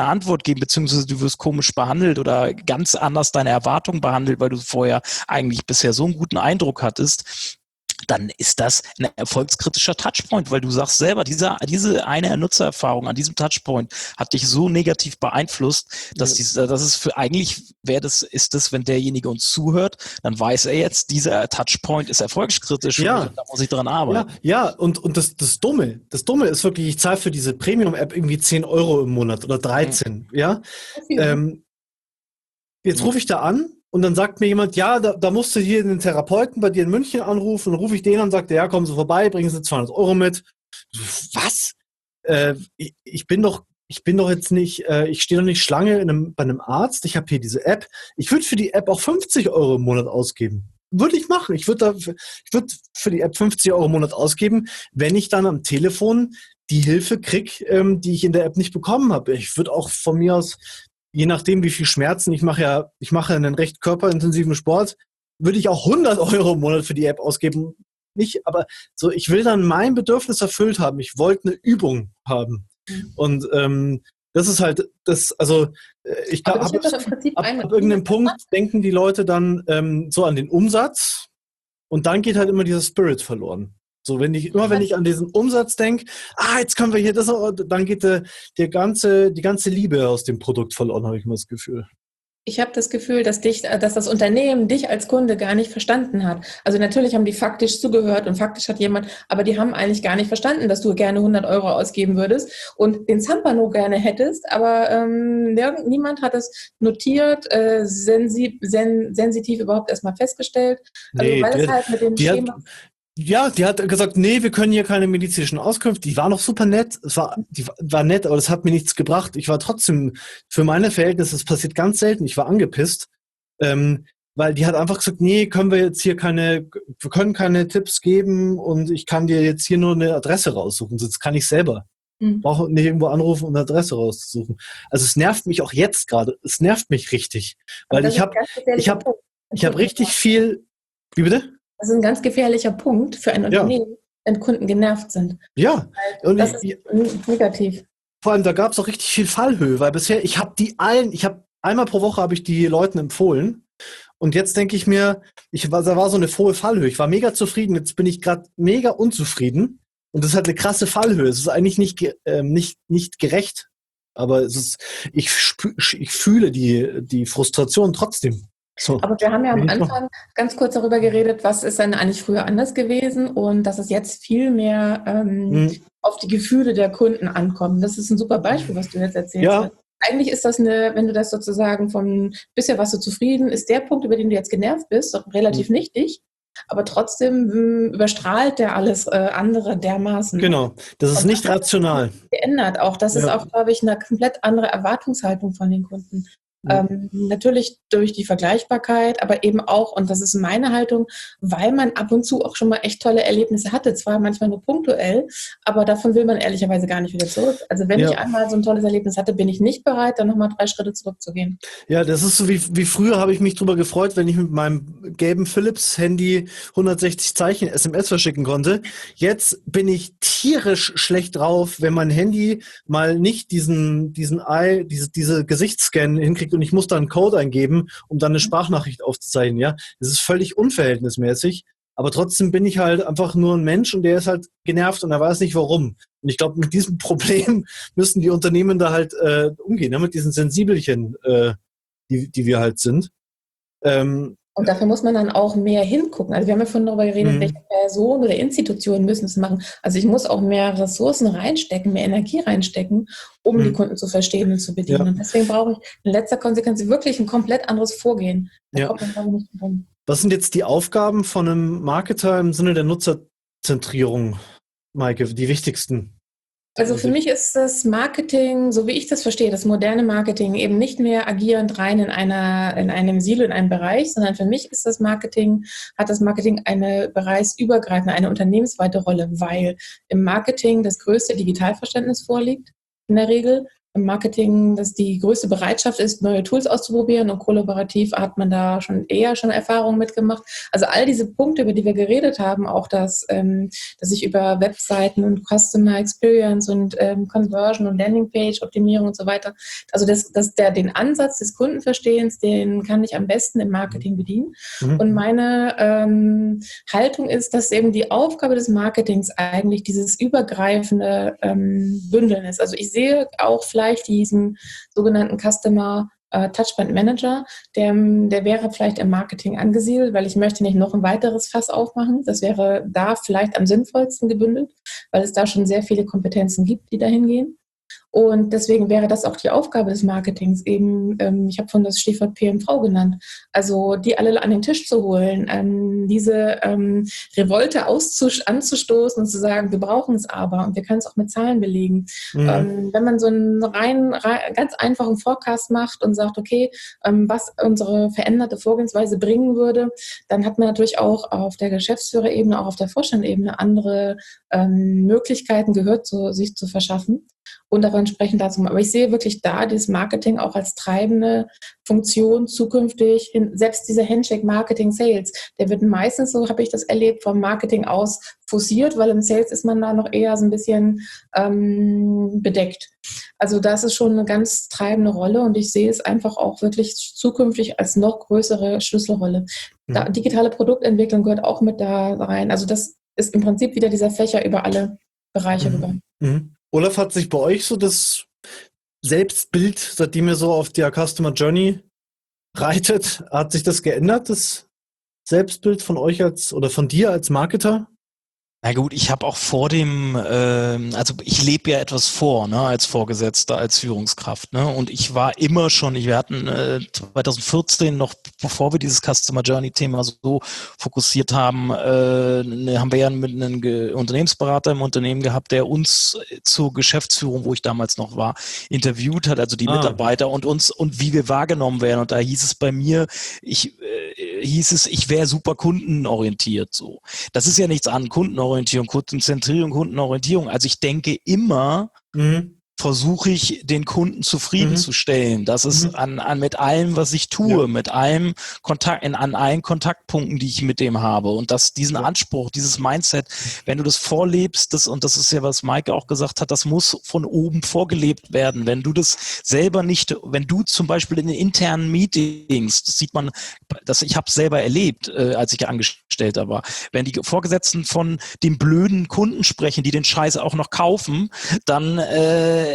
ausgeben, beziehungsweise du wirst komisch behandelt oder ganz anders deine Erwartungen behandelt, weil du vorher eigentlich bisher so einen guten Eindruck hattest, dann ist das ein erfolgskritischer Touchpoint, weil du sagst selber, diese, diese eine Nutzererfahrung an diesem Touchpoint hat dich so negativ beeinflusst, dass, ja. die, dass es für eigentlich wäre das, ist das, wenn derjenige uns zuhört, dann weiß er jetzt, dieser Touchpoint ist erfolgskritisch ja. und da muss ich dran arbeiten. Ja, ja. und, und das, das Dumme, das Dumme ist wirklich, ich zahle für diese Premium-App irgendwie zehn Euro im Monat oder dreizehn, mhm. ja. Ähm, jetzt rufe ich da an, und dann sagt mir jemand, ja, da, da musst du hier den Therapeuten bei dir in München anrufen. Und dann rufe ich den an und sagt, ja, kommen Sie vorbei, bringen Sie zweihundert Euro mit. Was? Äh, ich, ich bin doch, ich bin doch jetzt nicht, äh, ich stehe doch nicht Schlange in einem, bei einem Arzt. Ich habe hier diese App. Ich würde für die App auch fünfzig Euro im Monat ausgeben. Würde ich machen. Ich würde ich würde für die App fünfzig Euro im Monat ausgeben, wenn ich dann am Telefon die Hilfe kriege, ähm, die ich in der App nicht bekommen habe. Ich würde auch von mir aus, je nachdem, wie viel Schmerzen, ich mache ja, ich mache einen recht körperintensiven Sport, würde ich auch hundert Euro im Monat für die App ausgeben. Nicht, aber so, ich will dann mein Bedürfnis erfüllt haben. Ich wollte eine Übung haben. Mhm. Und ähm, das ist halt, das, also ich glaube, ab, ab, ab irgendeinem Punkt denken die Leute dann ähm, so an den Umsatz und dann geht halt immer dieser Spirit verloren. So, wenn ich, immer wenn ich an diesen Umsatz denke, ah, jetzt können wir hier das, dann geht der, der ganze, die ganze Liebe aus dem Produkt verloren, habe ich mal das Gefühl. Ich habe das Gefühl, dass dich, dass das Unternehmen dich als Kunde gar nicht verstanden hat. Also natürlich haben die faktisch zugehört und faktisch hat jemand, aber die haben eigentlich gar nicht verstanden, dass du gerne hundert Euro ausgeben würdest und den Zampano gerne hättest, aber ähm, niemand hat es notiert, äh, sensi- sen- sensitiv überhaupt erstmal festgestellt. Also nee, weil die, es halt mit dem Schema... Hat, ja, die hat gesagt, nee, wir können hier keine medizinischen Auskünfte. Die war noch super nett. Es war, die war nett, aber das hat mir nichts gebracht. Ich war trotzdem, für meine Verhältnisse, das passiert ganz selten, ich war angepisst, ähm, weil die hat einfach gesagt, nee, können wir jetzt hier keine, wir können keine Tipps geben und ich kann dir jetzt hier nur eine Adresse raussuchen. Sonst kann ich selber. Mhm. Brauche nicht irgendwo anrufen, um eine Adresse rauszusuchen. Also es nervt mich auch jetzt gerade. Es nervt mich richtig, weil ich habe, ich habe, ich habe richtig viel. Wie bitte? Das ist ein ganz gefährlicher Punkt für ein Unternehmen, ja. wenn Kunden genervt sind. Ja, und das ich, ist negativ. Vor allem, da gab es auch richtig viel Fallhöhe, weil bisher, ich habe die allen, ich habe einmal pro Woche habe ich die Leuten empfohlen und jetzt denke ich mir, ich war, da war so eine hohe Fallhöhe. Ich war mega zufrieden, jetzt bin ich gerade mega unzufrieden und das ist halt eine krasse Fallhöhe. Es ist eigentlich nicht, äh, nicht, nicht gerecht, aber es ist, ich, ich fühle die, die Frustration trotzdem. So. Aber wir haben ja am Anfang ganz kurz darüber geredet, was ist denn eigentlich früher anders gewesen und dass es jetzt viel mehr ähm, mhm. auf die Gefühle der Kunden ankommt. Das ist ein super Beispiel, was du jetzt erzählst. Ja. Eigentlich ist das eine, wenn du das sozusagen von bisher warst du zufrieden, ist der Punkt, über den du jetzt genervt bist, doch relativ mhm. nichtig. Aber trotzdem mh, überstrahlt der alles äh, andere dermaßen. Genau, das ist und nicht das rational. Geändert auch. Das ja. ist auch, glaube ich, eine komplett andere Erwartungshaltung von den Kunden. Ja. Ähm, natürlich durch die Vergleichbarkeit, aber eben auch, und das ist meine Haltung, weil man ab und zu auch schon mal echt tolle Erlebnisse hatte, zwar manchmal nur punktuell, aber davon will man ehrlicherweise gar nicht wieder zurück. Also wenn ja. ich einmal so ein tolles Erlebnis hatte, bin ich nicht bereit, dann nochmal drei Schritte zurückzugehen. Ja, das ist so wie, wie früher habe ich mich drüber gefreut, wenn ich mit meinem gelben Philips-Handy hundertsechzig Zeichen S M S verschicken konnte. Jetzt bin ich tierisch schlecht drauf, wenn mein Handy mal nicht diesen, diesen Eye, diese, diese Gesichtsscan hinkriegt und ich muss da einen Code eingeben, um dann eine Sprachnachricht aufzuzeichnen, ja. Das ist völlig unverhältnismäßig, aber trotzdem bin ich halt einfach nur ein Mensch und der ist halt genervt und er weiß nicht warum. Und ich glaube, mit diesem Problem müssen die Unternehmen da halt äh, umgehen, ja, mit diesen Sensibelchen, äh, die, die wir halt sind. Ähm, Und dafür muss man dann auch mehr hingucken. Also wir haben ja vorhin darüber geredet, mhm. welche Personen oder Institutionen müssen es machen. Also ich muss auch mehr Ressourcen reinstecken, mehr Energie reinstecken, um mhm. die Kunden zu verstehen und zu bedienen. Ja. Und deswegen brauche ich in letzter Konsequenz wirklich ein komplett anderes Vorgehen. Ja. Nicht Was sind jetzt die Aufgaben von einem Marketer im Sinne der Nutzerzentrierung, Maike, die wichtigsten? Also für mich ist das Marketing, so wie ich das verstehe, das moderne Marketing eben nicht mehr agierend rein in einer, in einem Silo, in einem Bereich, sondern für mich ist das Marketing, hat das Marketing eine bereichsübergreifende, eine unternehmensweite Rolle, weil im Marketing das größte Digitalverständnis vorliegt, in der Regel. im Marketing, dass die größte Bereitschaft ist, neue Tools auszuprobieren und kollaborativ hat man da schon eher schon Erfahrungen mitgemacht. Also all diese Punkte, über die wir geredet haben, auch das, ähm, dass ich über Webseiten und Customer Experience und ähm, Conversion und Landingpage-Optimierung und so weiter, also das, das der, den Ansatz des Kundenverstehens, den kann ich am besten im Marketing bedienen. Mhm. Und meine ähm, Haltung ist, dass eben die Aufgabe des Marketings eigentlich dieses übergreifende ähm, Bündeln ist. Also ich sehe auch vielleicht diesen sogenannten Customer äh, Touchpoint Manager, der, der wäre vielleicht im Marketing angesiedelt, weil ich möchte nicht noch ein weiteres Fass aufmachen. Das wäre da vielleicht am sinnvollsten gebündelt, weil es da schon sehr viele Kompetenzen gibt, die dahin gehen. Und deswegen wäre das auch die Aufgabe des Marketings, eben, ähm, ich habe von das Stichwort P M V genannt, also die alle an den Tisch zu holen, ähm, diese ähm, Revolte auszus- anzustoßen und zu sagen, wir brauchen es aber und wir können es auch mit Zahlen belegen. Mhm. Ähm, wenn man so einen rein, rein, ganz einfachen Forecast macht und sagt, okay, ähm, was unsere veränderte Vorgehensweise bringen würde, dann hat man natürlich auch auf der Geschäftsführerebene, auch auf der Vorstandebene andere ähm, Möglichkeiten, Gehör zu sich zu verschaffen. Und auch entsprechend dazu. Aber ich sehe wirklich da das Marketing auch als treibende Funktion zukünftig. Hin, selbst dieser Handshake Marketing Sales, der wird meistens, so habe ich das erlebt, vom Marketing aus forciert, weil im Sales ist man da noch eher so ein bisschen ähm, bedeckt. Also das ist schon eine ganz treibende Rolle und ich sehe es einfach auch wirklich zukünftig als noch größere Schlüsselrolle. Da, mhm. Digitale Produktentwicklung gehört auch mit da rein. Also das ist im Prinzip wieder dieser Fächer über alle Bereiche mhm. rüber. Mhm. Olaf, hat sich bei euch so das Selbstbild, seitdem ihr so auf der Customer Journey reitet, hat sich das geändert, das Selbstbild von euch als oder von dir als Marketer? Na gut, ich habe auch vor dem, äh, also ich lebe ja etwas vor, ne, als Vorgesetzter, als Führungskraft, ne, und ich war immer schon, wir hatten äh, zwanzig vierzehn noch, bevor wir dieses Customer Journey Thema so fokussiert haben, äh, ne, haben wir ja mit einem Ge- Unternehmensberater im Unternehmen gehabt, der uns zur Geschäftsführung, wo ich damals noch war, interviewt hat, also die ah. Mitarbeiter und uns und wie wir wahrgenommen werden. Und da hieß es bei mir, ich äh, hieß es, ich wäre super kundenorientiert, so. Das ist ja nichts an Kundenorientierung. Kundenzentrierung, Kundenorientierung. Also ich denke immer, mhm. versuche ich, den Kunden zufriedenzustellen. Mhm. Das ist mhm. an, an mit allem, was ich tue, ja. mit allem Kontakt, in, an allen Kontaktpunkten, die ich mit dem habe. Und dass diesen ja. Anspruch, dieses Mindset, wenn du das vorlebst, das, und das ist ja, was Maike auch gesagt hat, das muss von oben vorgelebt werden. Wenn du das selber nicht, wenn du zum Beispiel in den internen Meetings, das sieht man, das, ich habe es selber erlebt, äh, als ich Angestellter war, wenn die Vorgesetzten von den blöden Kunden sprechen, die den Scheiß auch noch kaufen, dann äh,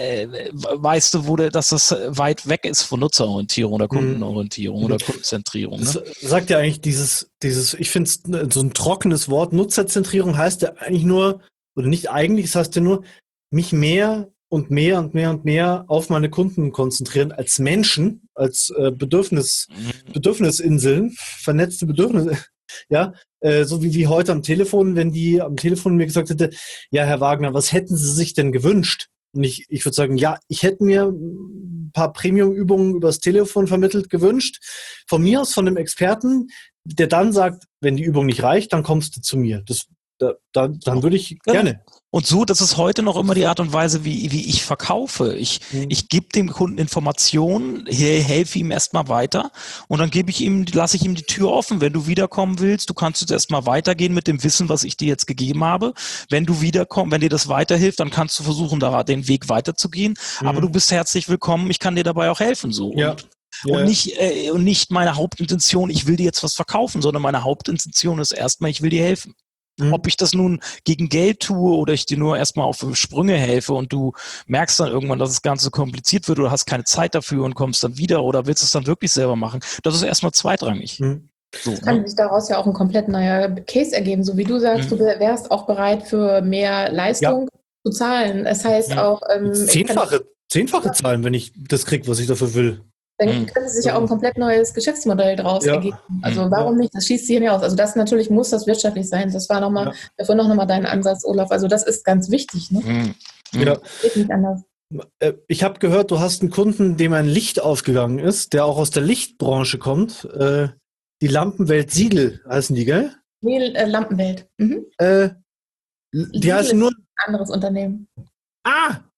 weißt du, wo der, dass das weit weg ist von Nutzerorientierung oder Kundenorientierung mhm. oder Kundenzentrierung. Ne? Das sagt ja eigentlich dieses, dieses, ich finde es so ein trockenes Wort, Nutzerzentrierung heißt ja eigentlich nur, oder nicht eigentlich, es heißt ja nur, mich mehr und mehr und mehr und mehr auf meine Kunden konzentrieren als Menschen, als äh, Bedürfnis, mhm. Bedürfnisinseln, vernetzte Bedürfnisse. Ja, äh, so wie, wie heute am Telefon, wenn die am Telefon mir gesagt hätte, ja, Herr Wagner, was hätten Sie sich denn gewünscht? Und ich, ich würde sagen, ja, ich hätte mir ein paar Premium-Übungen übers Telefon vermittelt gewünscht. Von mir aus, von einem Experten, der dann sagt, wenn die Übung nicht reicht, dann kommst du zu mir. Das, da, da, dann würde ich ja. gerne. Und so, das ist heute noch immer die Art und Weise, wie, wie ich verkaufe. Ich, mhm. ich gebe dem Kunden Informationen, helfe ihm erstmal weiter und dann gebe ich ihm, lasse ich ihm die Tür offen. Wenn du wiederkommen willst, du kannst jetzt erstmal weitergehen mit dem Wissen, was ich dir jetzt gegeben habe. Wenn du wiederkommst, wenn dir das weiterhilft, dann kannst du versuchen, da den Weg weiterzugehen. Mhm. Aber du bist herzlich willkommen, ich kann dir dabei auch helfen. So. Ja. Und, Ja. und nicht, äh, und nicht meine Hauptintention, ich will dir jetzt was verkaufen, sondern meine Hauptintention ist erstmal, ich will dir helfen. Mhm. Ob ich das nun gegen Geld tue oder ich dir nur erstmal auf Sprünge helfe und du merkst dann irgendwann, dass das Ganze kompliziert wird oder hast keine Zeit dafür und kommst dann wieder oder willst es dann wirklich selber machen, das ist erstmal zweitrangig. Mhm. So, es kann ne? sich daraus ja auch ein komplett neuer Case ergeben, so wie du sagst, mhm. du wärst auch bereit für mehr Leistung ja. zu zahlen. Das heißt mhm. auch... Ähm, zehnfache, zehnfache ja. zahlen, wenn ich das kriege, was ich dafür will. Dann mhm. könnte sich ja auch ein komplett neues Geschäftsmodell daraus ja. ergeben. Also warum ja. nicht? Das schießt sich nicht aus. Also das natürlich muss das wirtschaftlich sein. Das war nochmal, ja. davon noch nochmal dein Ansatz, Olaf. Also das ist ganz wichtig. Ne? Mhm. Ja. Geht nicht anders. Ich habe gehört, du hast einen Kunden, dem ein Licht aufgegangen ist, der auch aus der Lichtbranche kommt. Die Lampenwelt Siegel heißen die, gell? Nee, äh, Lampenwelt. Mhm. Äh, die Siegel heißen nur... ein anderes Unternehmen. Ah!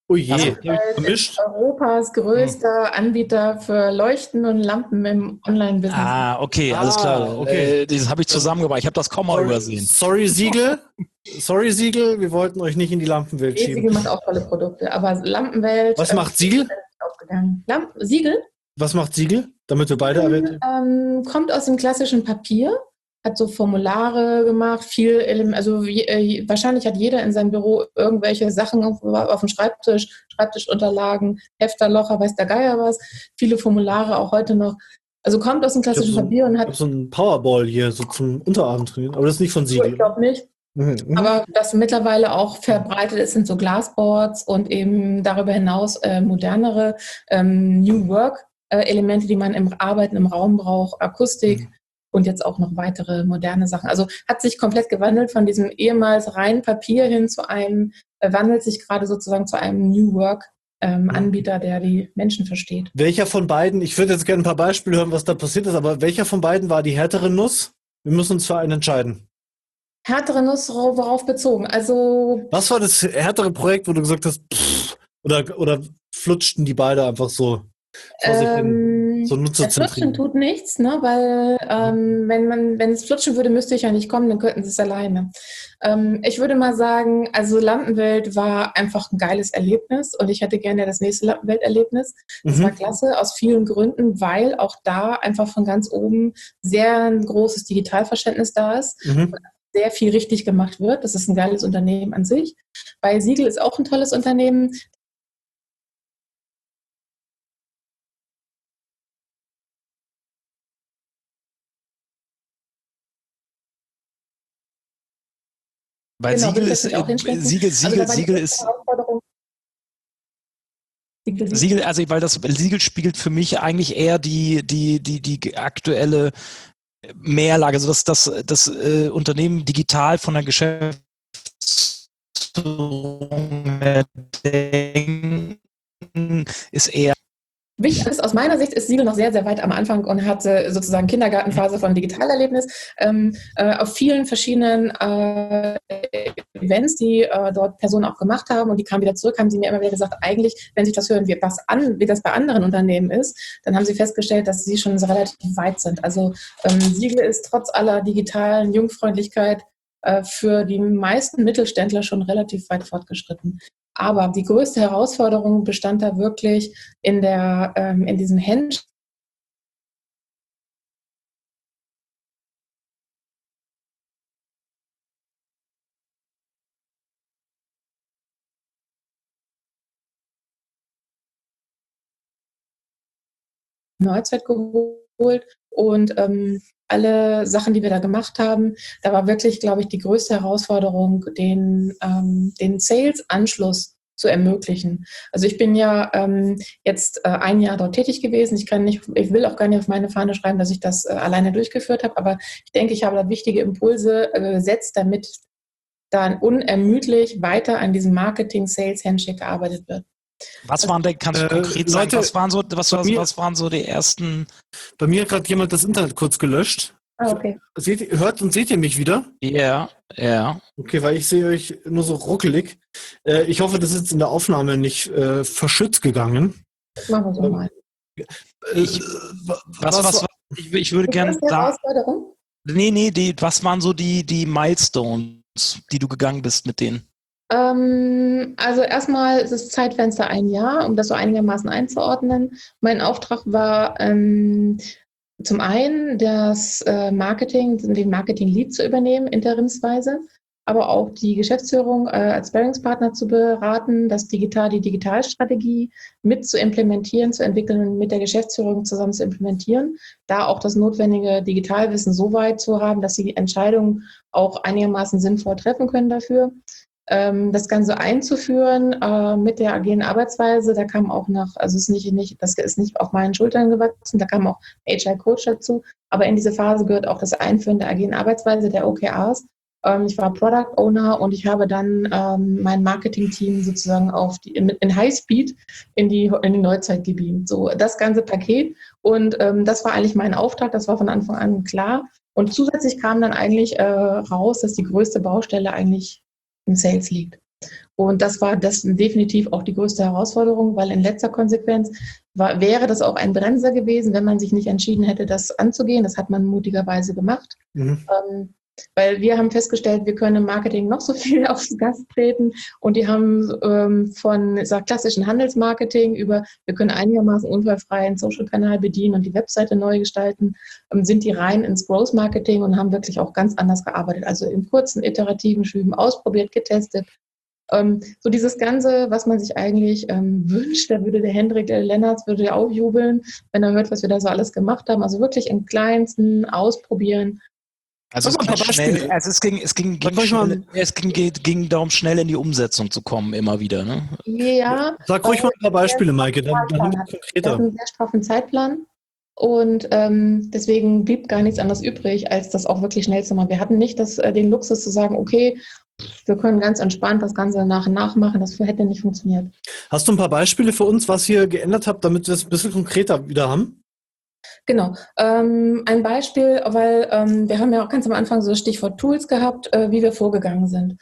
Oh je, also, ist Europas größter hm. Anbieter für Leuchten und Lampen im Online-Business. Ah, okay, ah, alles klar. Okay. Äh, das habe ich zusammengebracht. Ich habe das Komma sorry, übersehen. Sorry, Siegel. Sorry, Siegel. Wir wollten euch nicht in die Lampenwelt schieben. Siegel macht auch tolle Produkte, aber Lampenwelt. Was macht Siegel? Lamp Siegel? Was macht Siegel? Damit wir beide erwähnen. Ähm, kommt aus dem klassischen Papier. Hat so Formulare gemacht, viel, also äh, wahrscheinlich hat jeder in seinem Büro irgendwelche Sachen auf, auf dem Schreibtisch, Schreibtischunterlagen, Hefterlocher, weiß der Geier was, viele Formulare auch heute noch. Also kommt aus dem klassischen so, Papier und hat... Ich habe so ein Powerball hier, so zum Unterarm trainieren, aber das ist nicht von Siegel. Ich glaube nicht. Mhm. Aber das mittlerweile auch verbreitet ist, sind so Glassboards und eben darüber hinaus äh, modernere ähm, New Work äh, Elemente, die man im Arbeiten im Raum braucht, Akustik, mhm. und jetzt auch noch weitere moderne Sachen. Also hat sich komplett gewandelt von diesem ehemals reinen Papier hin zu einem, äh, wandelt sich gerade sozusagen zu einem New Work ähm, Anbieter, der die Menschen versteht. Welcher von beiden, ich würde jetzt gerne ein paar Beispiele hören, was da passiert ist, aber welcher von beiden war die härtere Nuss? Wir müssen uns für einen entscheiden. Härtere Nuss, worauf bezogen? Also. Was war das härtere Projekt, wo du gesagt hast, pff, oder, oder flutschten die beide einfach so? Ähm, so das Flutschen tut nichts, ne? Weil ähm, wenn man, wenn es flutschen würde, müsste ich ja nicht kommen, dann könnten sie es alleine. Ähm, ich würde mal sagen, also Lampenwelt war einfach ein geiles Erlebnis und ich hätte gerne das nächste Lampenwelt-Erlebnis. Das mhm. war klasse, aus vielen Gründen, weil auch da einfach von ganz oben sehr ein großes Digitalverständnis da ist. Mhm. Sehr viel richtig gemacht wird. Das ist ein geiles Unternehmen an sich. Bei Siegel ist auch ein tolles Unternehmen. Weil genau, Siegel ist, Siegel, Siegel, also Siegel ist, Siegel, Siegel, also weil das Siegel spiegelt für mich eigentlich eher die, die, die, die aktuelle Mehrlage, also das, das, das äh, Unternehmen digital von der Geschäftsführung denken, ist eher. Wichtig ist, aus meiner Sicht ist Siegel noch sehr, sehr weit am Anfang und hatte sozusagen Kindergartenphase von Digitalerlebnis. Ähm, äh, auf vielen verschiedenen äh, Events, die äh, dort Personen auch gemacht haben und die kamen wieder zurück, haben sie mir immer wieder gesagt, eigentlich, wenn Sie das hören, wie, was an, wie das bei anderen Unternehmen ist, dann haben sie festgestellt, dass sie schon relativ weit sind. Also ähm, Siegel ist trotz aller digitalen Jungfreundlichkeit äh, für die meisten Mittelständler schon relativ weit fortgeschritten. Aber die größte Herausforderung bestand da wirklich in der, ähm, in diesem Hand. Neuzeit geholt und ähm, alle Sachen, die wir da gemacht haben, da war wirklich, glaube ich, die größte Herausforderung, den, ähm, den Sales-Anschluss zu ermöglichen. Also ich bin ja ähm, jetzt äh, ein Jahr dort tätig gewesen. Ich kann nicht, ich will auch gar nicht auf meine Fahne schreiben, dass ich das äh, alleine durchgeführt habe, aber ich denke, ich habe da wichtige Impulse äh, gesetzt, damit dann unermüdlich weiter an diesem Marketing-Sales-Handshake gearbeitet wird. Was waren denn, kannst du äh, konkret sagen, Leute, was waren so, was, was, mir, was waren so die ersten? Bei mir hat gerade jemand das Internet kurz gelöscht. Ah, okay. Seht, hört und seht ihr mich wieder? Ja, ja. Okay, weil ich sehe euch nur so ruckelig. Äh, ich hoffe, das ist jetzt in der Aufnahme nicht äh, verschützt gegangen. Machen wir so mal. Äh, ich, was, was, was, ich, ich würde gerne sagen. Nee, nee, die, was waren so die, die Milestones, die du gegangen bist mit denen? Ähm, also erstmal ist das Zeitfenster ein Jahr, um das so einigermaßen einzuordnen. Mein Auftrag war ähm, zum einen das äh, Marketing, den Marketing-Lead zu übernehmen, interimsweise, aber auch die Geschäftsführung äh, als Sparringspartner zu beraten, das Digital, die Digitalstrategie mit zu implementieren, zu entwickeln und mit der Geschäftsführung zusammen zu implementieren, da auch das notwendige Digitalwissen so weit zu haben, dass sie die Entscheidungen auch einigermaßen sinnvoll treffen können dafür. Das Ganze einzuführen äh, mit der agilen Arbeitsweise, da kam auch noch, also ist nicht, nicht, das ist nicht auf meinen Schultern gewachsen, da kam auch H R-Coach dazu, aber in diese Phase gehört auch das Einführen der agilen Arbeitsweise, der O K Rs. Ähm, ich war Product Owner und ich habe dann ähm, mein Marketing-Team sozusagen auf die, in, in Highspeed in die, in die Neuzeit gebeamt. So, das ganze Paket und ähm, das war eigentlich mein Auftrag, das war von Anfang an klar. Und zusätzlich kam dann eigentlich äh, raus, dass die größte Baustelle eigentlich im Sales liegt. Und das war das definitiv auch die größte Herausforderung, weil in letzter Konsequenz war, wäre das auch ein Bremser gewesen, wenn man sich nicht entschieden hätte, das anzugehen. Das hat man mutigerweise gemacht. Mhm. Ähm, weil wir haben festgestellt, wir können im Marketing noch so viel aufs Gas treten und die haben ähm, von ich sag, klassischen Handelsmarketing über, wir können einigermaßen unfallfrei einen Social-Kanal bedienen und die Webseite neu gestalten, ähm, sind die rein ins Growth-Marketing und haben wirklich auch ganz anders gearbeitet. Also in kurzen, iterativen Schüben ausprobiert, getestet. Ähm, so dieses Ganze, was man sich eigentlich ähm, wünscht, da würde der Hendrik, der Lennartz würde ja auch jubeln, wenn er hört, was wir da so alles gemacht haben. Also wirklich im Kleinsten ausprobieren. Also es, ging schnell, also es ging, es ging, ging, schnell, es ging, ging darum, schnell in die Umsetzung zu kommen, immer wieder. Ne? Ja. Sag ruhig mal ein paar Beispiele, Maike. Dann, dann konkreter. Wir hatten einen sehr straffen Zeitplan und ähm, deswegen blieb gar nichts anderes übrig, als das auch wirklich schnell zu machen. Wir hatten nicht das, äh, den Luxus zu sagen, okay, wir können ganz entspannt das Ganze nach und nach machen. Das hätte nicht funktioniert. Hast du ein paar Beispiele für uns, was ihr geändert habt, damit wir es ein bisschen konkreter wieder haben? Genau. Ähm, ein Beispiel, weil ähm, wir haben ja auch ganz am Anfang so das Stichwort Tools gehabt, äh, wie wir vorgegangen sind.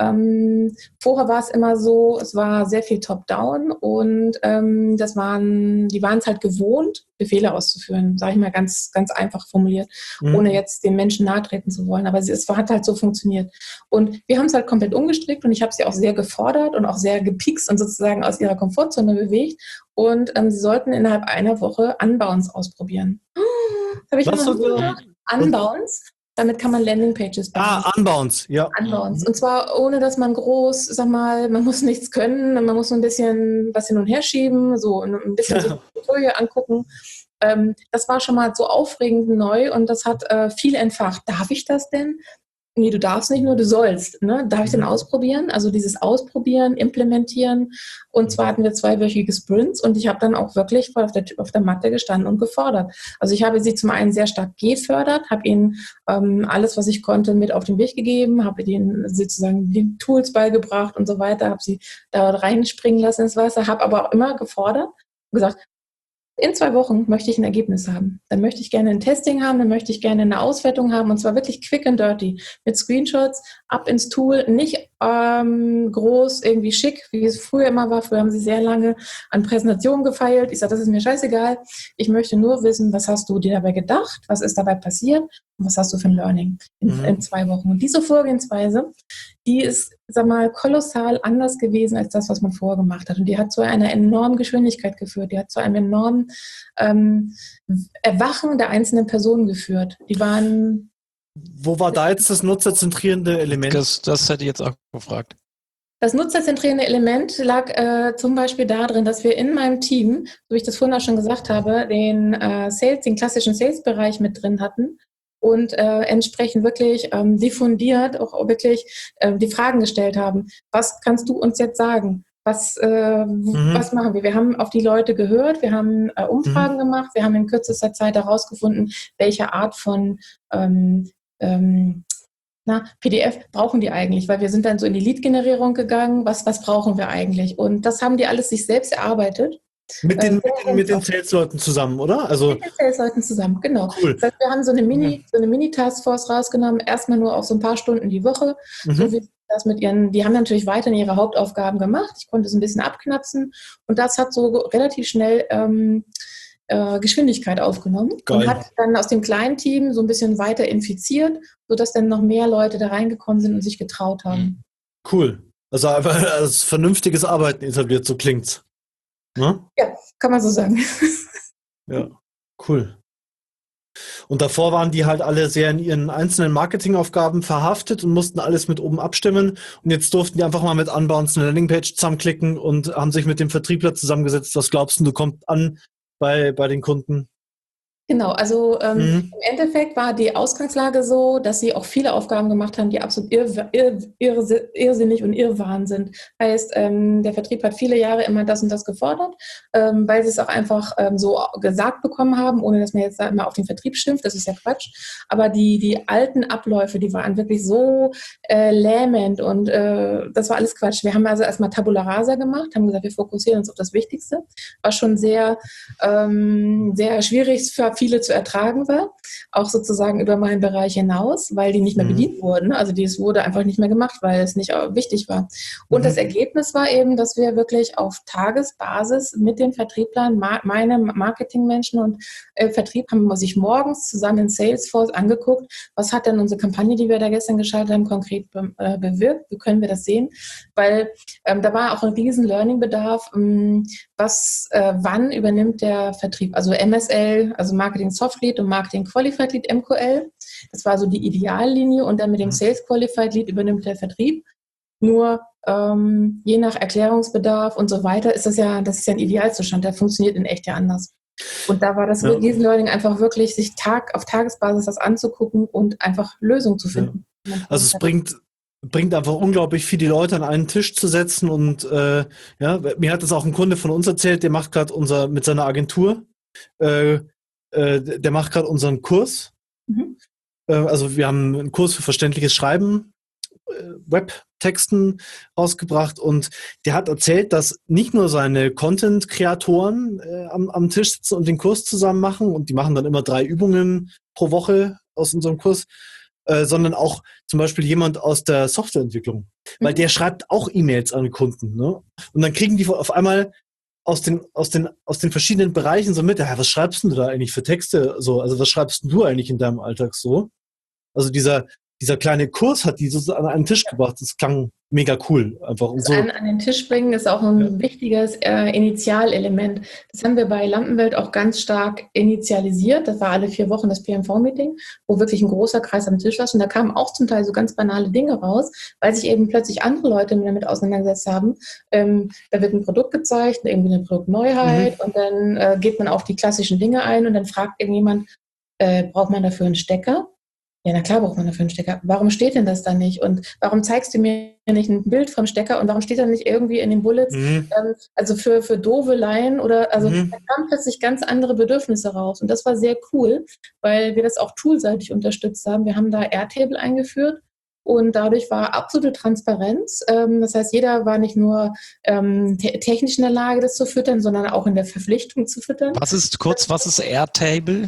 Ähm, vorher war es immer so, es war sehr viel Top-Down und ähm, das waren, die waren es halt gewohnt, Befehle auszuführen, sage ich mal ganz, ganz einfach formuliert, mhm. ohne jetzt den Menschen nahe treten zu wollen. Aber es, es hat halt so funktioniert. Und wir haben es halt komplett umgestrickt und ich habe sie auch sehr gefordert und auch sehr gepikst und sozusagen aus ihrer Komfortzone bewegt. Und ähm, sie sollten innerhalb einer Woche Unbounce ausprobieren. Das habe ich Was noch nie gemacht. Unbounce. Damit kann man Landingpages bauen. Ah, Unbounce, ja. Unbounce. Und zwar ohne, dass man groß, sag mal, man muss nichts können, man muss so ein bisschen was hin und her schieben, so ein bisschen so Tutorial angucken. Ähm, das war schon mal so aufregend neu und das hat äh, viel entfacht. Darf ich das denn? Nee, du darfst nicht nur, du sollst. Ne? Darf ich denn ausprobieren? Also dieses Ausprobieren, Implementieren. Und zwar hatten wir zweiwöchige Sprints und ich habe dann auch wirklich voll auf der, auf der Matte gestanden und gefordert. Also ich habe sie zum einen sehr stark gefördert, habe ihnen ähm, alles, was ich konnte, mit auf den Weg gegeben, habe ihnen sozusagen die Tools beigebracht und so weiter, habe sie da reinspringen lassen ins Wasser, habe aber auch immer gefordert und gesagt, in zwei Wochen möchte ich ein Ergebnis haben. Dann möchte ich gerne ein Testing haben, dann möchte ich gerne eine Auswertung haben und zwar wirklich quick and dirty. Mit Screenshots, ab ins Tool, nicht ähm, groß, irgendwie schick, wie es früher immer war. Früher haben sie sehr lange an Präsentationen gefeilt. Ich sage, das ist mir scheißegal. Ich möchte nur wissen, was hast du dir dabei gedacht, was ist dabei passiert und was hast du für ein Learning in, mhm. in zwei Wochen. Und diese Vorgehensweise, die ist, sag mal, kolossal anders gewesen als das, was man vorher gemacht hat. Und die hat zu einer enormen Geschwindigkeit geführt. Die hat zu einem enormen ähm, Erwachen der einzelnen Personen geführt. Die waren... Wo war da jetzt das nutzerzentrierende Element? Das, das hätte ich jetzt auch gefragt. Das nutzerzentrierende Element lag äh, zum Beispiel darin, dass wir in meinem Team, so wie ich das vorhin auch schon gesagt habe, den äh, Sales, den klassischen Sales-Bereich mit drin hatten und äh, entsprechend wirklich ähm, diffundiert auch wirklich äh, die Fragen gestellt haben. Was kannst du uns jetzt sagen? Was, äh, mhm. was machen wir? Wir haben auf die Leute gehört, wir haben äh, Umfragen mhm. gemacht, wir haben in kürzester Zeit herausgefunden, welche Art von ähm, ähm, na, P D F brauchen die eigentlich, weil wir sind dann so in die Lead-Generierung gegangen, was, was brauchen wir eigentlich? Und das haben die alles sich selbst erarbeitet. Mit den, äh, mit den, mit den Sales-Leuten zusammen, oder? Also mit den Sales-Leuten zusammen, genau. Cool. Das heißt, wir haben so eine Mini, so eine Mini-Taskforce rausgenommen, erstmal nur auf so ein paar Stunden die Woche, mhm. so wie das mit ihren, die haben natürlich weiterhin ihre Hauptaufgaben gemacht. Ich konnte es ein bisschen abknapsen und das hat so relativ schnell ähm, äh, Geschwindigkeit aufgenommen. Geil. Und hat dann aus dem kleinen Team so ein bisschen weiter infiziert, sodass dann noch mehr Leute da reingekommen sind und sich getraut haben. Cool. Also einfach als vernünftiges Arbeiten etabliert, so klingt's. Ne? Ja, kann man so sagen. Ja, cool. Und davor waren die halt alle sehr in ihren einzelnen Marketingaufgaben verhaftet und mussten alles mit oben abstimmen. Und jetzt durften die einfach mal mit Unbounce eine Landingpage zusammenklicken und haben sich mit dem Vertriebler zusammengesetzt. Was glaubst du, kommt an bei, bei den Kunden? Genau, also ähm, mhm. im Endeffekt war die Ausgangslage so, dass sie auch viele Aufgaben gemacht haben, die absolut irr, irr, irr, irrsinnig und irrwahn sind. Heißt, ähm, der Vertrieb hat viele Jahre immer das und das gefordert, ähm, weil sie es auch einfach ähm, so gesagt bekommen haben, ohne dass man jetzt da immer auf den Vertrieb schimpft, das ist ja Quatsch. Aber die, die alten Abläufe, die waren wirklich so äh, lähmend und äh, das war alles Quatsch. Wir haben also erstmal Tabula Rasa gemacht, haben gesagt, wir fokussieren uns auf das Wichtigste. War schon sehr, ähm, sehr schwierig für viele zu ertragen war, auch sozusagen über meinen Bereich hinaus, weil die nicht mehr mhm. bedient wurden. Also das wurde einfach nicht mehr gemacht, weil es nicht wichtig war. Und mhm. das Ergebnis war eben, dass wir wirklich auf Tagesbasis mit den Vertrieblern, ma- meine Marketingmenschen und äh, Vertrieb haben sich morgens zusammen in Salesforce angeguckt, was hat denn unsere Kampagne, die wir da gestern geschaltet haben, konkret be- äh, bewirkt, wie können wir das sehen, weil ähm, da war auch ein riesen Learning-Bedarf, ähm, was, äh, wann übernimmt der Vertrieb, also M S L, also Marketing Soft Lead und Marketing Qualified Lead, M Q L, das war so die Ideallinie und dann mit dem Sales Qualified Lead übernimmt der Vertrieb. Nur ähm, je nach Erklärungsbedarf und so weiter ist das ja, das ist ja ein Idealzustand, der funktioniert in echt ja anders. Und da war das ja. Diesen Learning einfach wirklich, sich Tag auf Tagesbasis das anzugucken und einfach Lösungen zu finden. Ja. Also es bringt, bringt einfach unglaublich viel, die Leute an einen Tisch zu setzen und äh, ja, mir hat das auch ein Kunde von uns erzählt, der macht gerade unser, mit seiner Agentur, äh, äh, der macht gerade unseren Kurs. Mhm. Äh, also wir haben einen Kurs für verständliches Schreiben, Webtexten rausgebracht und der hat erzählt, dass nicht nur seine Content-Kreatoren äh, am, am Tisch sitzen und den Kurs zusammen machen und die machen dann immer drei Übungen pro Woche aus unserem Kurs, äh, sondern auch zum Beispiel jemand aus der Softwareentwicklung, mhm. weil der schreibt auch E-Mails an Kunden, ne? Und dann kriegen die auf einmal aus den, aus den, aus den verschiedenen Bereichen so mit, ja, was schreibst du da eigentlich für Texte? So, also was schreibst du eigentlich in deinem Alltag so? Also dieser Dieser kleine Kurs hat die so an einen Tisch gebracht. Das klang mega cool. Einfach. Und so. An, an den Tisch bringen ist auch ein ja. wichtiges äh, Initialelement. Das haben wir bei Lampenwelt auch ganz stark initialisiert. Das war alle vier Wochen das P M V-Meeting, wo wirklich ein großer Kreis am Tisch war. Und da kamen auch zum Teil so ganz banale Dinge raus, weil sich eben plötzlich andere Leute damit auseinandergesetzt haben. Ähm, da wird ein Produkt gezeigt, irgendwie eine Produktneuheit mhm. und dann äh, geht man auf die klassischen Dinge ein und dann fragt irgendjemand, äh, braucht man dafür einen Stecker? Ja, na klar braucht man dafür einen Stecker. Warum steht denn das da nicht? Und warum zeigst du mir nicht ein Bild vom Stecker? Und warum steht da nicht irgendwie in den Bullets? Mhm. Ähm, also für, für doofe Laien oder, also mhm. da kamen plötzlich ganz andere Bedürfnisse raus. Und das war sehr cool, weil wir das auch toolseitig unterstützt haben. Wir haben da Airtable eingeführt. Und dadurch war absolute Transparenz. Ähm, das heißt, jeder war nicht nur ähm, te- technisch in der Lage, das zu füttern, sondern auch in der Verpflichtung zu füttern. Was ist kurz, was ist Airtable?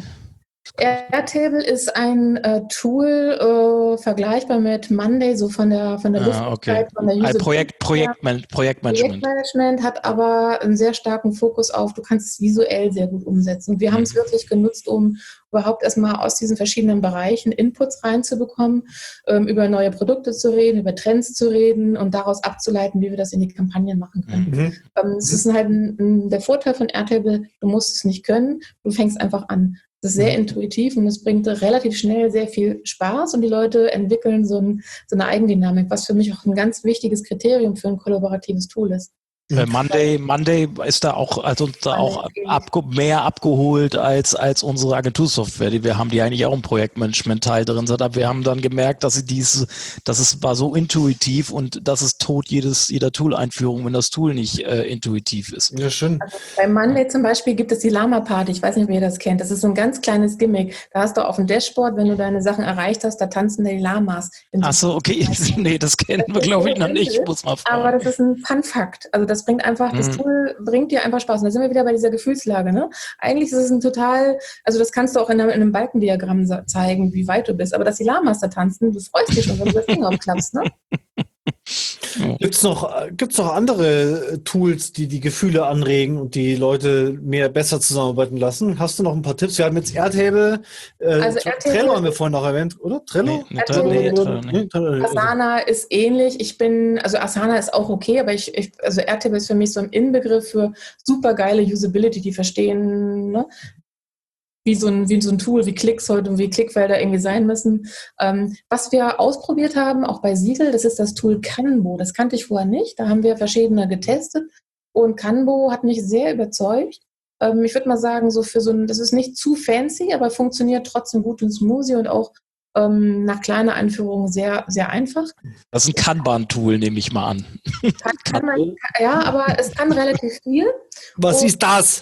Airtable ist ein äh, Tool, äh, vergleichbar mit Monday, so von der von der ah, okay. von der Usability. Projekt, Projektman- Projektmanagement. Projektmanagement hat aber einen sehr starken Fokus auf, du kannst es visuell sehr gut umsetzen. Und wir mhm. haben es wirklich genutzt, um überhaupt erstmal aus diesen verschiedenen Bereichen Inputs reinzubekommen, ähm, über neue Produkte zu reden, über Trends zu reden und daraus abzuleiten, wie wir das in die Kampagnen machen können. Mhm. Ähm, es ist halt ein, ein, der Vorteil von Airtable, du musst es nicht können, du fängst einfach an. Das ist sehr intuitiv und es bringt relativ schnell sehr viel Spaß und die Leute entwickeln so, ein, so eine Eigendynamik, was für mich auch ein ganz wichtiges Kriterium für ein kollaboratives Tool ist. Monday, Monday ist da auch, also da auch abge, mehr abgeholt als, als unsere Agentursoftware, die wir haben, die eigentlich auch ein Projektmanagement-Teil drin hat. Aber wir haben dann gemerkt, dass sie dies, dass es war so intuitiv und das ist tot jedes, jeder Tool-Einführung, wenn das Tool nicht äh, intuitiv ist. Ja, schön. Also bei Monday zum Beispiel gibt es die Lama-Party. Ich weiß nicht, ob ihr das kennt. Das ist so ein ganz kleines Gimmick. Da hast du auf dem Dashboard, wenn du deine Sachen erreicht hast, da tanzen die Lamas. Ach so, okay. Nee, das kennen wir, glaube ich, noch nicht. Ich muss mal fragen. Aber das ist ein Fun-Fact. Also das bringt einfach, das Tool bringt dir einfach Spaß. Und da sind wir wieder bei dieser Gefühlslage, ne? Eigentlich ist es ein total, also das kannst du auch in einem, in einem Balkendiagramm zeigen, wie weit du bist. Aber dass die Lamas da tanzen, du freust dich schon, wenn du das Ding aufklappst, ne? Gibt's noch, gibt's noch andere Tools, die die Gefühle anregen und die Leute mehr besser zusammenarbeiten lassen? Hast du noch ein paar Tipps? Wir haben jetzt Airtable, äh, also Trello haben wir vorhin noch erwähnt, oder? Trello? Nee, nee, Trello nee. Nee. Asana ist ähnlich. Ich bin, also Asana ist auch okay, aber ich, ich also Airtable ist für mich so ein Inbegriff für super geile Usability, die verstehen, ne? Wie so, ein, wie so ein Tool, wie Klicks heute und wie Klickfelder irgendwie sein müssen. Ähm, was wir ausprobiert haben, auch bei Siegel, das ist das Tool Canbo. Das kannte ich vorher nicht. Da haben wir verschiedene getestet und Canbo hat mich sehr überzeugt. Ähm, ich würde mal sagen, so für so ein, das ist nicht zu fancy, aber funktioniert trotzdem gut und smoothie und auch ähm, nach kleiner Anführung sehr, sehr einfach. Das ist ein Kanban-Tool, nehme ich mal an. Kann, kann man, ja, aber es kann relativ viel. Was und, ist das?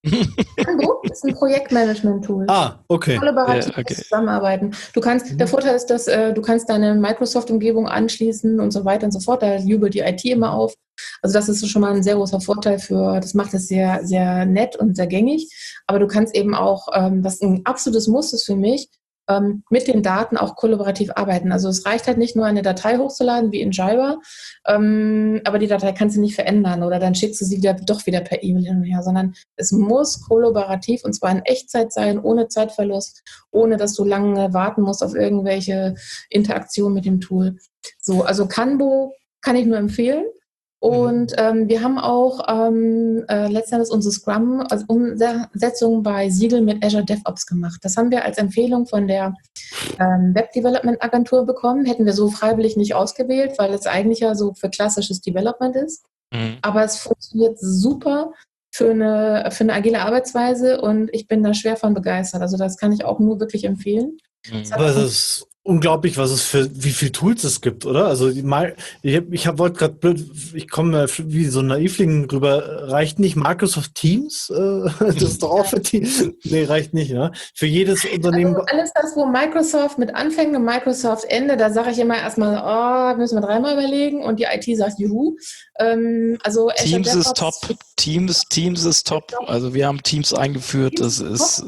Kanbo ist ein Projektmanagement-Tool. Ah, okay. Kollaborativ ja, okay. zusammenarbeiten. Du kannst, mhm. Der Vorteil ist, dass äh, du kannst deine Microsoft-Umgebung anschließen und so weiter und so fort. Da jubelt die I T immer auf. Also das ist schon mal ein sehr großer Vorteil für, das macht es sehr, sehr nett und sehr gängig. Aber du kannst eben auch, ähm, was ein absolutes Muss ist für mich, ähm, mit den Daten auch kollaborativ arbeiten. Also es reicht halt nicht nur eine Datei hochzuladen wie in Jira, ähm, aber die Datei kannst du nicht verändern oder dann schickst du sie wieder, doch wieder per E-Mail hin und her, sondern es muss kollaborativ und zwar in Echtzeit sein, ohne Zeitverlust, ohne dass du lange warten musst auf irgendwelche Interaktionen mit dem Tool. So, also Kanbo kann ich nur empfehlen. Und ähm, wir haben auch ähm, äh, letztendlich unsere Scrum, also Umsetzung bei Siegel mit Azure DevOps gemacht. Das haben wir als Empfehlung von der ähm, Web Development Agentur bekommen. Hätten wir so freiwillig nicht ausgewählt, weil es eigentlich ja so für klassisches Development ist. Mhm. Aber es funktioniert super für eine, für eine agile Arbeitsweise und ich bin da schwer von begeistert. Also das kann ich auch nur wirklich empfehlen. Mhm. Aber es ist unglaublich, was es für, wie viele Tools es gibt, oder? Also die mal, ich habe, ich hab, wollte gerade blöd, ich komme wie so ein Naivling rüber. Reicht nicht Microsoft Teams? Äh, das ist doch auch für Teams. Nee, reicht nicht, ne? Für jedes Unternehmen. Also alles das, wo Microsoft mit anfängt und Microsoft Ende, da sage ich immer erstmal, oh, müssen wir dreimal überlegen und die I T sagt, juhu. Ähm, also Teams ist top. Teams, Teams ist top. Also wir haben Teams eingeführt. Das ist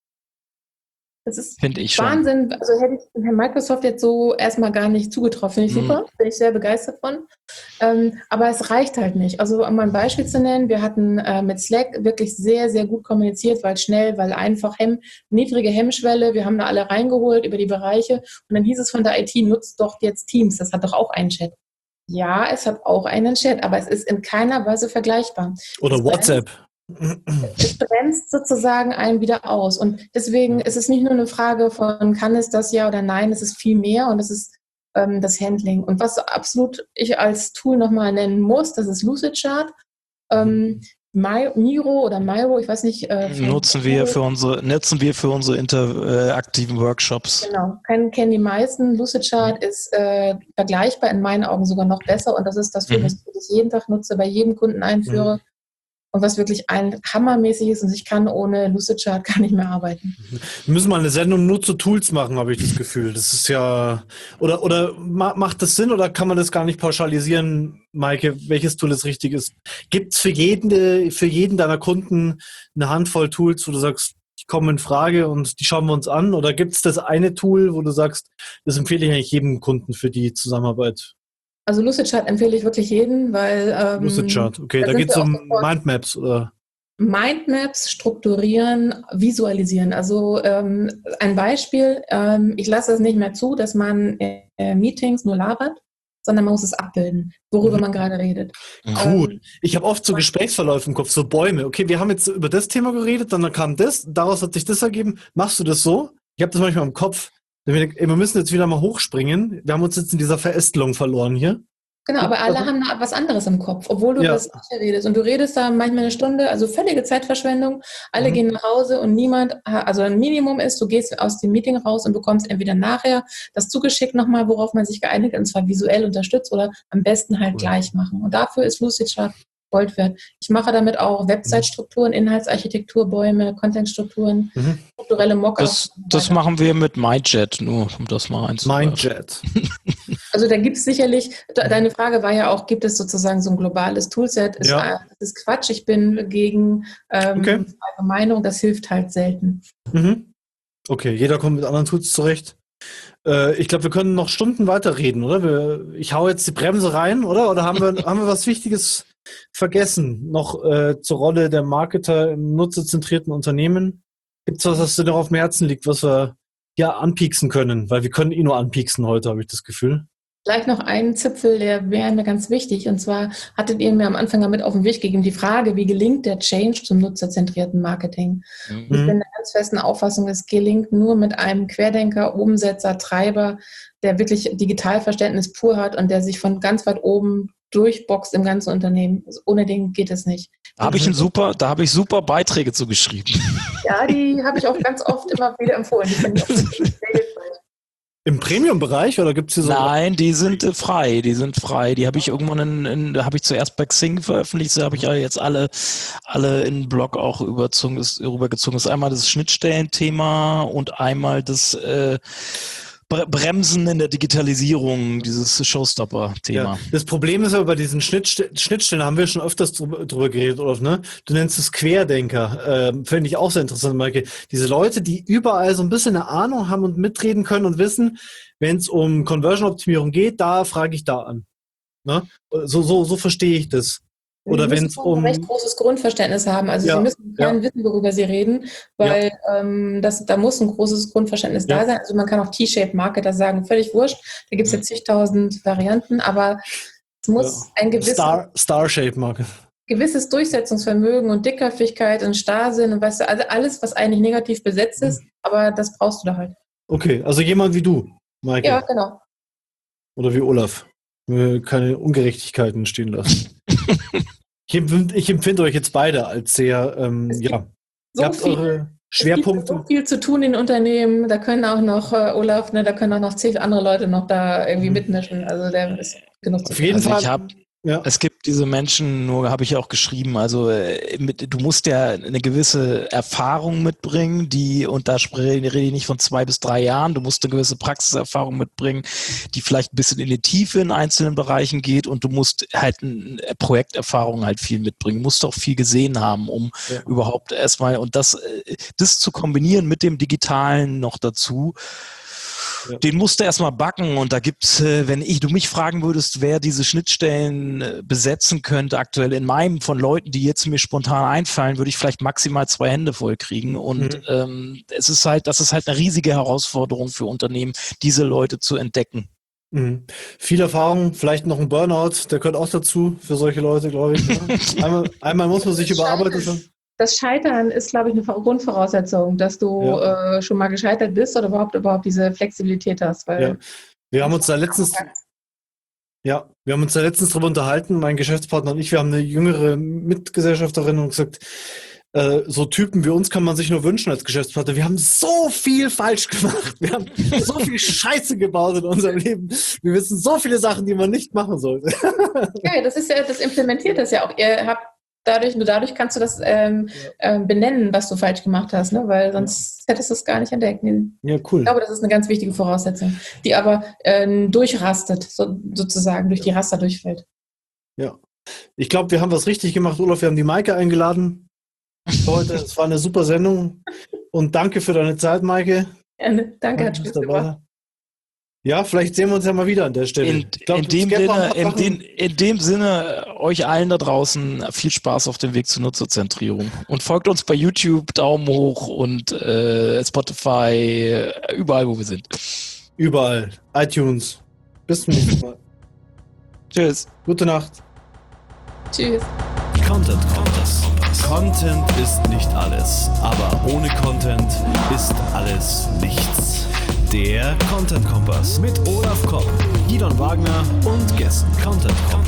Das ist Finde ich Wahnsinn. schon. Also hätte ich Herrn Microsoft jetzt so erstmal gar nicht zugetraut. Finde ich mhm. super. Bin ich sehr begeistert von. Ähm, aber es reicht halt nicht. Also um mal ein Beispiel zu nennen, wir hatten äh, mit Slack wirklich sehr, sehr gut kommuniziert, weil schnell, weil einfach Hemm, niedrige Hemmschwelle. Wir haben da alle reingeholt über die Bereiche. Und dann hieß es von der I T, nutzt doch jetzt Teams. Das hat doch auch einen Chat. Ja, es hat auch einen Chat, aber es ist in keiner Weise vergleichbar. Oder WhatsApp. Es bremst sozusagen einen wieder aus. Und deswegen ist es nicht nur eine Frage von, kann es das ja oder nein, es ist viel mehr und es ist ähm, das Handling. Und was absolut ich als Tool nochmal nennen muss, das ist Lucidchart. Ähm, My, Miro oder Miro, ich weiß nicht. Äh, nutzen wir für unsere, nutzen wir für unsere interaktiven Workshops. Genau, kennen, kennen die meisten. Lucidchart mhm. ist äh, vergleichbar, in meinen Augen sogar noch besser. Und das ist das Tool, mhm. das ich jeden Tag nutze, bei jedem Kunden einführe. Mhm. Und was wirklich ein hammermäßig ist und ich kann ohne Lucidchart gar nicht mehr arbeiten. Wir müssen mal eine Sendung nur zu Tools machen, habe ich das Gefühl. Das ist ja, oder, oder macht das Sinn oder kann man das gar nicht pauschalisieren, Maike, welches Tool das richtig ist? Gibt es für jeden, für jeden deiner Kunden eine Handvoll Tools, wo du sagst, die kommen in Frage und die schauen wir uns an? Oder gibt es das eine Tool, wo du sagst, das empfehle ich eigentlich jedem Kunden für die Zusammenarbeit? Also Lucidchart empfehle ich wirklich jeden, weil... Ähm, Lucidchart, okay, da geht es um Mindmaps, oder? Mindmaps strukturieren, visualisieren. Also ähm, ein Beispiel, ähm, ich lasse es nicht mehr zu, dass man äh, Meetings nur labert, sondern man muss es abbilden, worüber mhm. man gerade redet. Cool. Ähm, ich habe oft so Gesprächsverläufe im Kopf, so Bäume. Okay, wir haben jetzt über das Thema geredet, dann kam das, daraus hat sich das ergeben. Machst du das so? Ich habe das manchmal im Kopf. Wir müssen jetzt wieder mal hochspringen. Wir haben uns jetzt in dieser Verästelung verloren hier. Genau, aber alle haben was anderes im Kopf, obwohl du ja. das nicht redest. Und du redest da manchmal eine Stunde, also völlige Zeitverschwendung. Alle mhm. gehen nach Hause und niemand, also ein Minimum ist, du gehst aus dem Meeting raus und bekommst entweder nachher das zugeschickt nochmal, worauf man sich geeinigt hat, und zwar visuell unterstützt oder am besten halt cool. gleich machen. Und dafür ist Lucidchart Gold wert. Ich mache damit auch Website-Strukturen, Inhaltsarchitektur, Bäume, Content-Strukturen, mhm. strukturelle Mockups. Das, das machen wir mit MindJet, nur um das mal einzubauen. MindJet. Also da gibt es sicherlich, deine Frage war ja auch, gibt es sozusagen so ein globales Toolset? Ist, ja. Das ist Quatsch, ich bin gegen ähm, okay. Meinung, das hilft halt selten. Mhm. Okay, jeder kommt mit anderen Tools zurecht. Äh, ich glaube, wir können noch Stunden weiterreden, oder? Wir, ich hau jetzt die Bremse rein, oder? Oder haben wir, haben wir was Wichtiges vergessen? Noch äh, zur Rolle der Marketer im nutzerzentrierten Unternehmen? Gibt es was, was dir noch auf dem Herzen liegt, was wir hier anpieksen können? Weil wir können eh nur anpieksen heute, habe ich das Gefühl. Vielleicht noch einen Zipfel, der wäre mir ganz wichtig. Und zwar hattet ihr mir am Anfang damit auf den Weg gegeben, die Frage, wie gelingt der Change zum nutzerzentrierten Marketing? Mhm. Ich bin der ganz festen Auffassung, es gelingt nur mit einem Querdenker, Umsetzer, Treiber, der wirklich Digitalverständnis pur hat und der sich von ganz weit oben durchboxt im ganzen Unternehmen. Also ohne den geht es nicht. Da habe ich ein super, da habe ich super Beiträge zu geschrieben. Ja, die habe ich auch ganz oft immer wieder empfohlen. Die finde ich auch sehr hilfreich. Im Premium-Bereich oder gibt es hier so? Nein, die sind äh, frei, die sind frei. Die habe ich irgendwann in, in da habe ich zuerst bei Xing veröffentlicht, da habe ich ja jetzt alle, alle in den Blog auch überzogen, ist, rübergezogen. Das ist einmal das Schnittstellenthema und einmal das äh, Bremsen in der Digitalisierung, dieses Showstopper-Thema. Ja, das Problem ist aber bei diesen Schnittstellen, Schnittstellen haben wir schon öfters drüber, drüber geredet, Olaf, ne? Du nennst es Querdenker. Ähm, Finde ich auch sehr interessant, Maike. Diese Leute, die überall so ein bisschen eine Ahnung haben und mitreden können und wissen, wenn es um Conversion-Optimierung geht, da frage ich da an. Ne? So, so, so verstehe ich das. Oder wenn es um... ein recht großes Grundverständnis haben. Also ja, Sie müssen gerne ja. wissen, worüber Sie reden, weil ja. ähm, das, da muss ein großes Grundverständnis ja. da sein. Also man kann auch T-Shape-Marketer sagen, völlig wurscht. Da gibt es ja zigtausend Varianten, aber es muss ja. ein gewisses... Star, Star-Shape-Market. Gewisses Durchsetzungsvermögen und Dickköpfigkeit und Starrsinn und weißt du, also alles, was eigentlich negativ besetzt ist, mhm. aber das brauchst du da halt. Okay, also jemand wie du, Maike. Ja, genau. Oder wie Olaf. Wir keine Ungerechtigkeiten stehen lassen. Ich empfinde, ich empfinde euch jetzt beide als sehr, ähm, ja, so ihr habt viel, eure Schwerpunkte. Es gibt so viel zu tun in Unternehmen, da können auch noch, äh, Olaf, ne, da können auch noch zehn andere Leute noch da irgendwie mhm. mitmischen, also der ist genug zu Auf jeden also Fall. Ich hab, ja. Es gibt diese Menschen, nur habe ich auch geschrieben, also äh, mit, du musst ja eine gewisse Erfahrung mitbringen, die, und da rede ich nicht von zwei bis drei Jahren, du musst eine gewisse Praxiserfahrung mitbringen, die vielleicht ein bisschen in die Tiefe in einzelnen Bereichen geht, und du musst halt eine Projekterfahrung halt viel mitbringen, du musst auch viel gesehen haben, um ja. überhaupt erstmal, und das, das zu kombinieren mit dem Digitalen noch dazu, ja. den musst du erstmal backen, und da gibt's, wenn ich, du mich fragen würdest, wer diese Schnittstellen besetzen könnte aktuell in meinem, von Leuten, die jetzt mir spontan einfallen, würde ich vielleicht maximal zwei Hände voll kriegen, und mhm. ähm, es ist halt, das ist halt eine riesige Herausforderung für Unternehmen, diese Leute zu entdecken. Mhm. Viel Erfahrung, vielleicht noch ein Burnout, der gehört auch dazu für solche Leute, glaube ich. Ja. einmal, einmal muss man sich überarbeiten. Das Scheitern ist, glaube ich, eine Grundvoraussetzung, dass du ja. äh, schon mal gescheitert bist oder überhaupt überhaupt diese Flexibilität hast. Weil ja. Wir haben uns da letztens, ja, wir haben uns da letztens drüber unterhalten, mein Geschäftspartner und ich, wir haben eine jüngere Mitgesellschafterin und gesagt, äh, so Typen wie uns kann man sich nur wünschen als Geschäftspartner. Wir haben so viel falsch gemacht. Wir haben so viel Scheiße gebaut in unserem Leben. Wir wissen so viele Sachen, die man nicht machen sollte. Ja, das ist ja, das implementiert das ja auch. Ihr habt Dadurch, nur dadurch kannst du das ähm, ja. äh, benennen, was du falsch gemacht hast, ne? Weil sonst ja. hättest du es gar nicht entdeckt. Ja, cool. Ich glaube, das ist eine ganz wichtige Voraussetzung, die aber äh, durchrastet, so, sozusagen, durch die Raster durchfällt. Ja. Ich glaube, wir haben was richtig gemacht, Olaf. Wir haben die Maike eingeladen heute. Es war eine super Sendung. Und danke für deine Zeit, Maike. Gerne. Danke, hat Spaß gemacht. Ja, vielleicht sehen wir uns ja mal wieder an der Stelle. In, glaub, in, dem, Sinne, in, den, in dem Sinne, euch allen da draußen viel Spaß auf dem Weg zur Nutzerzentrierung. Und folgt uns bei YouTube, Daumen hoch, und äh, Spotify, überall, wo wir sind. Überall. iTunes. Bis zum nächsten Mal. Tschüss. Gute Nacht. Tschüss. Content Kompass. Content ist nicht alles, aber ohne Content ist alles nichts. Der Content Kompass mit Olaf Kopp, Gidon Wagner und Gästen. Content Kompass.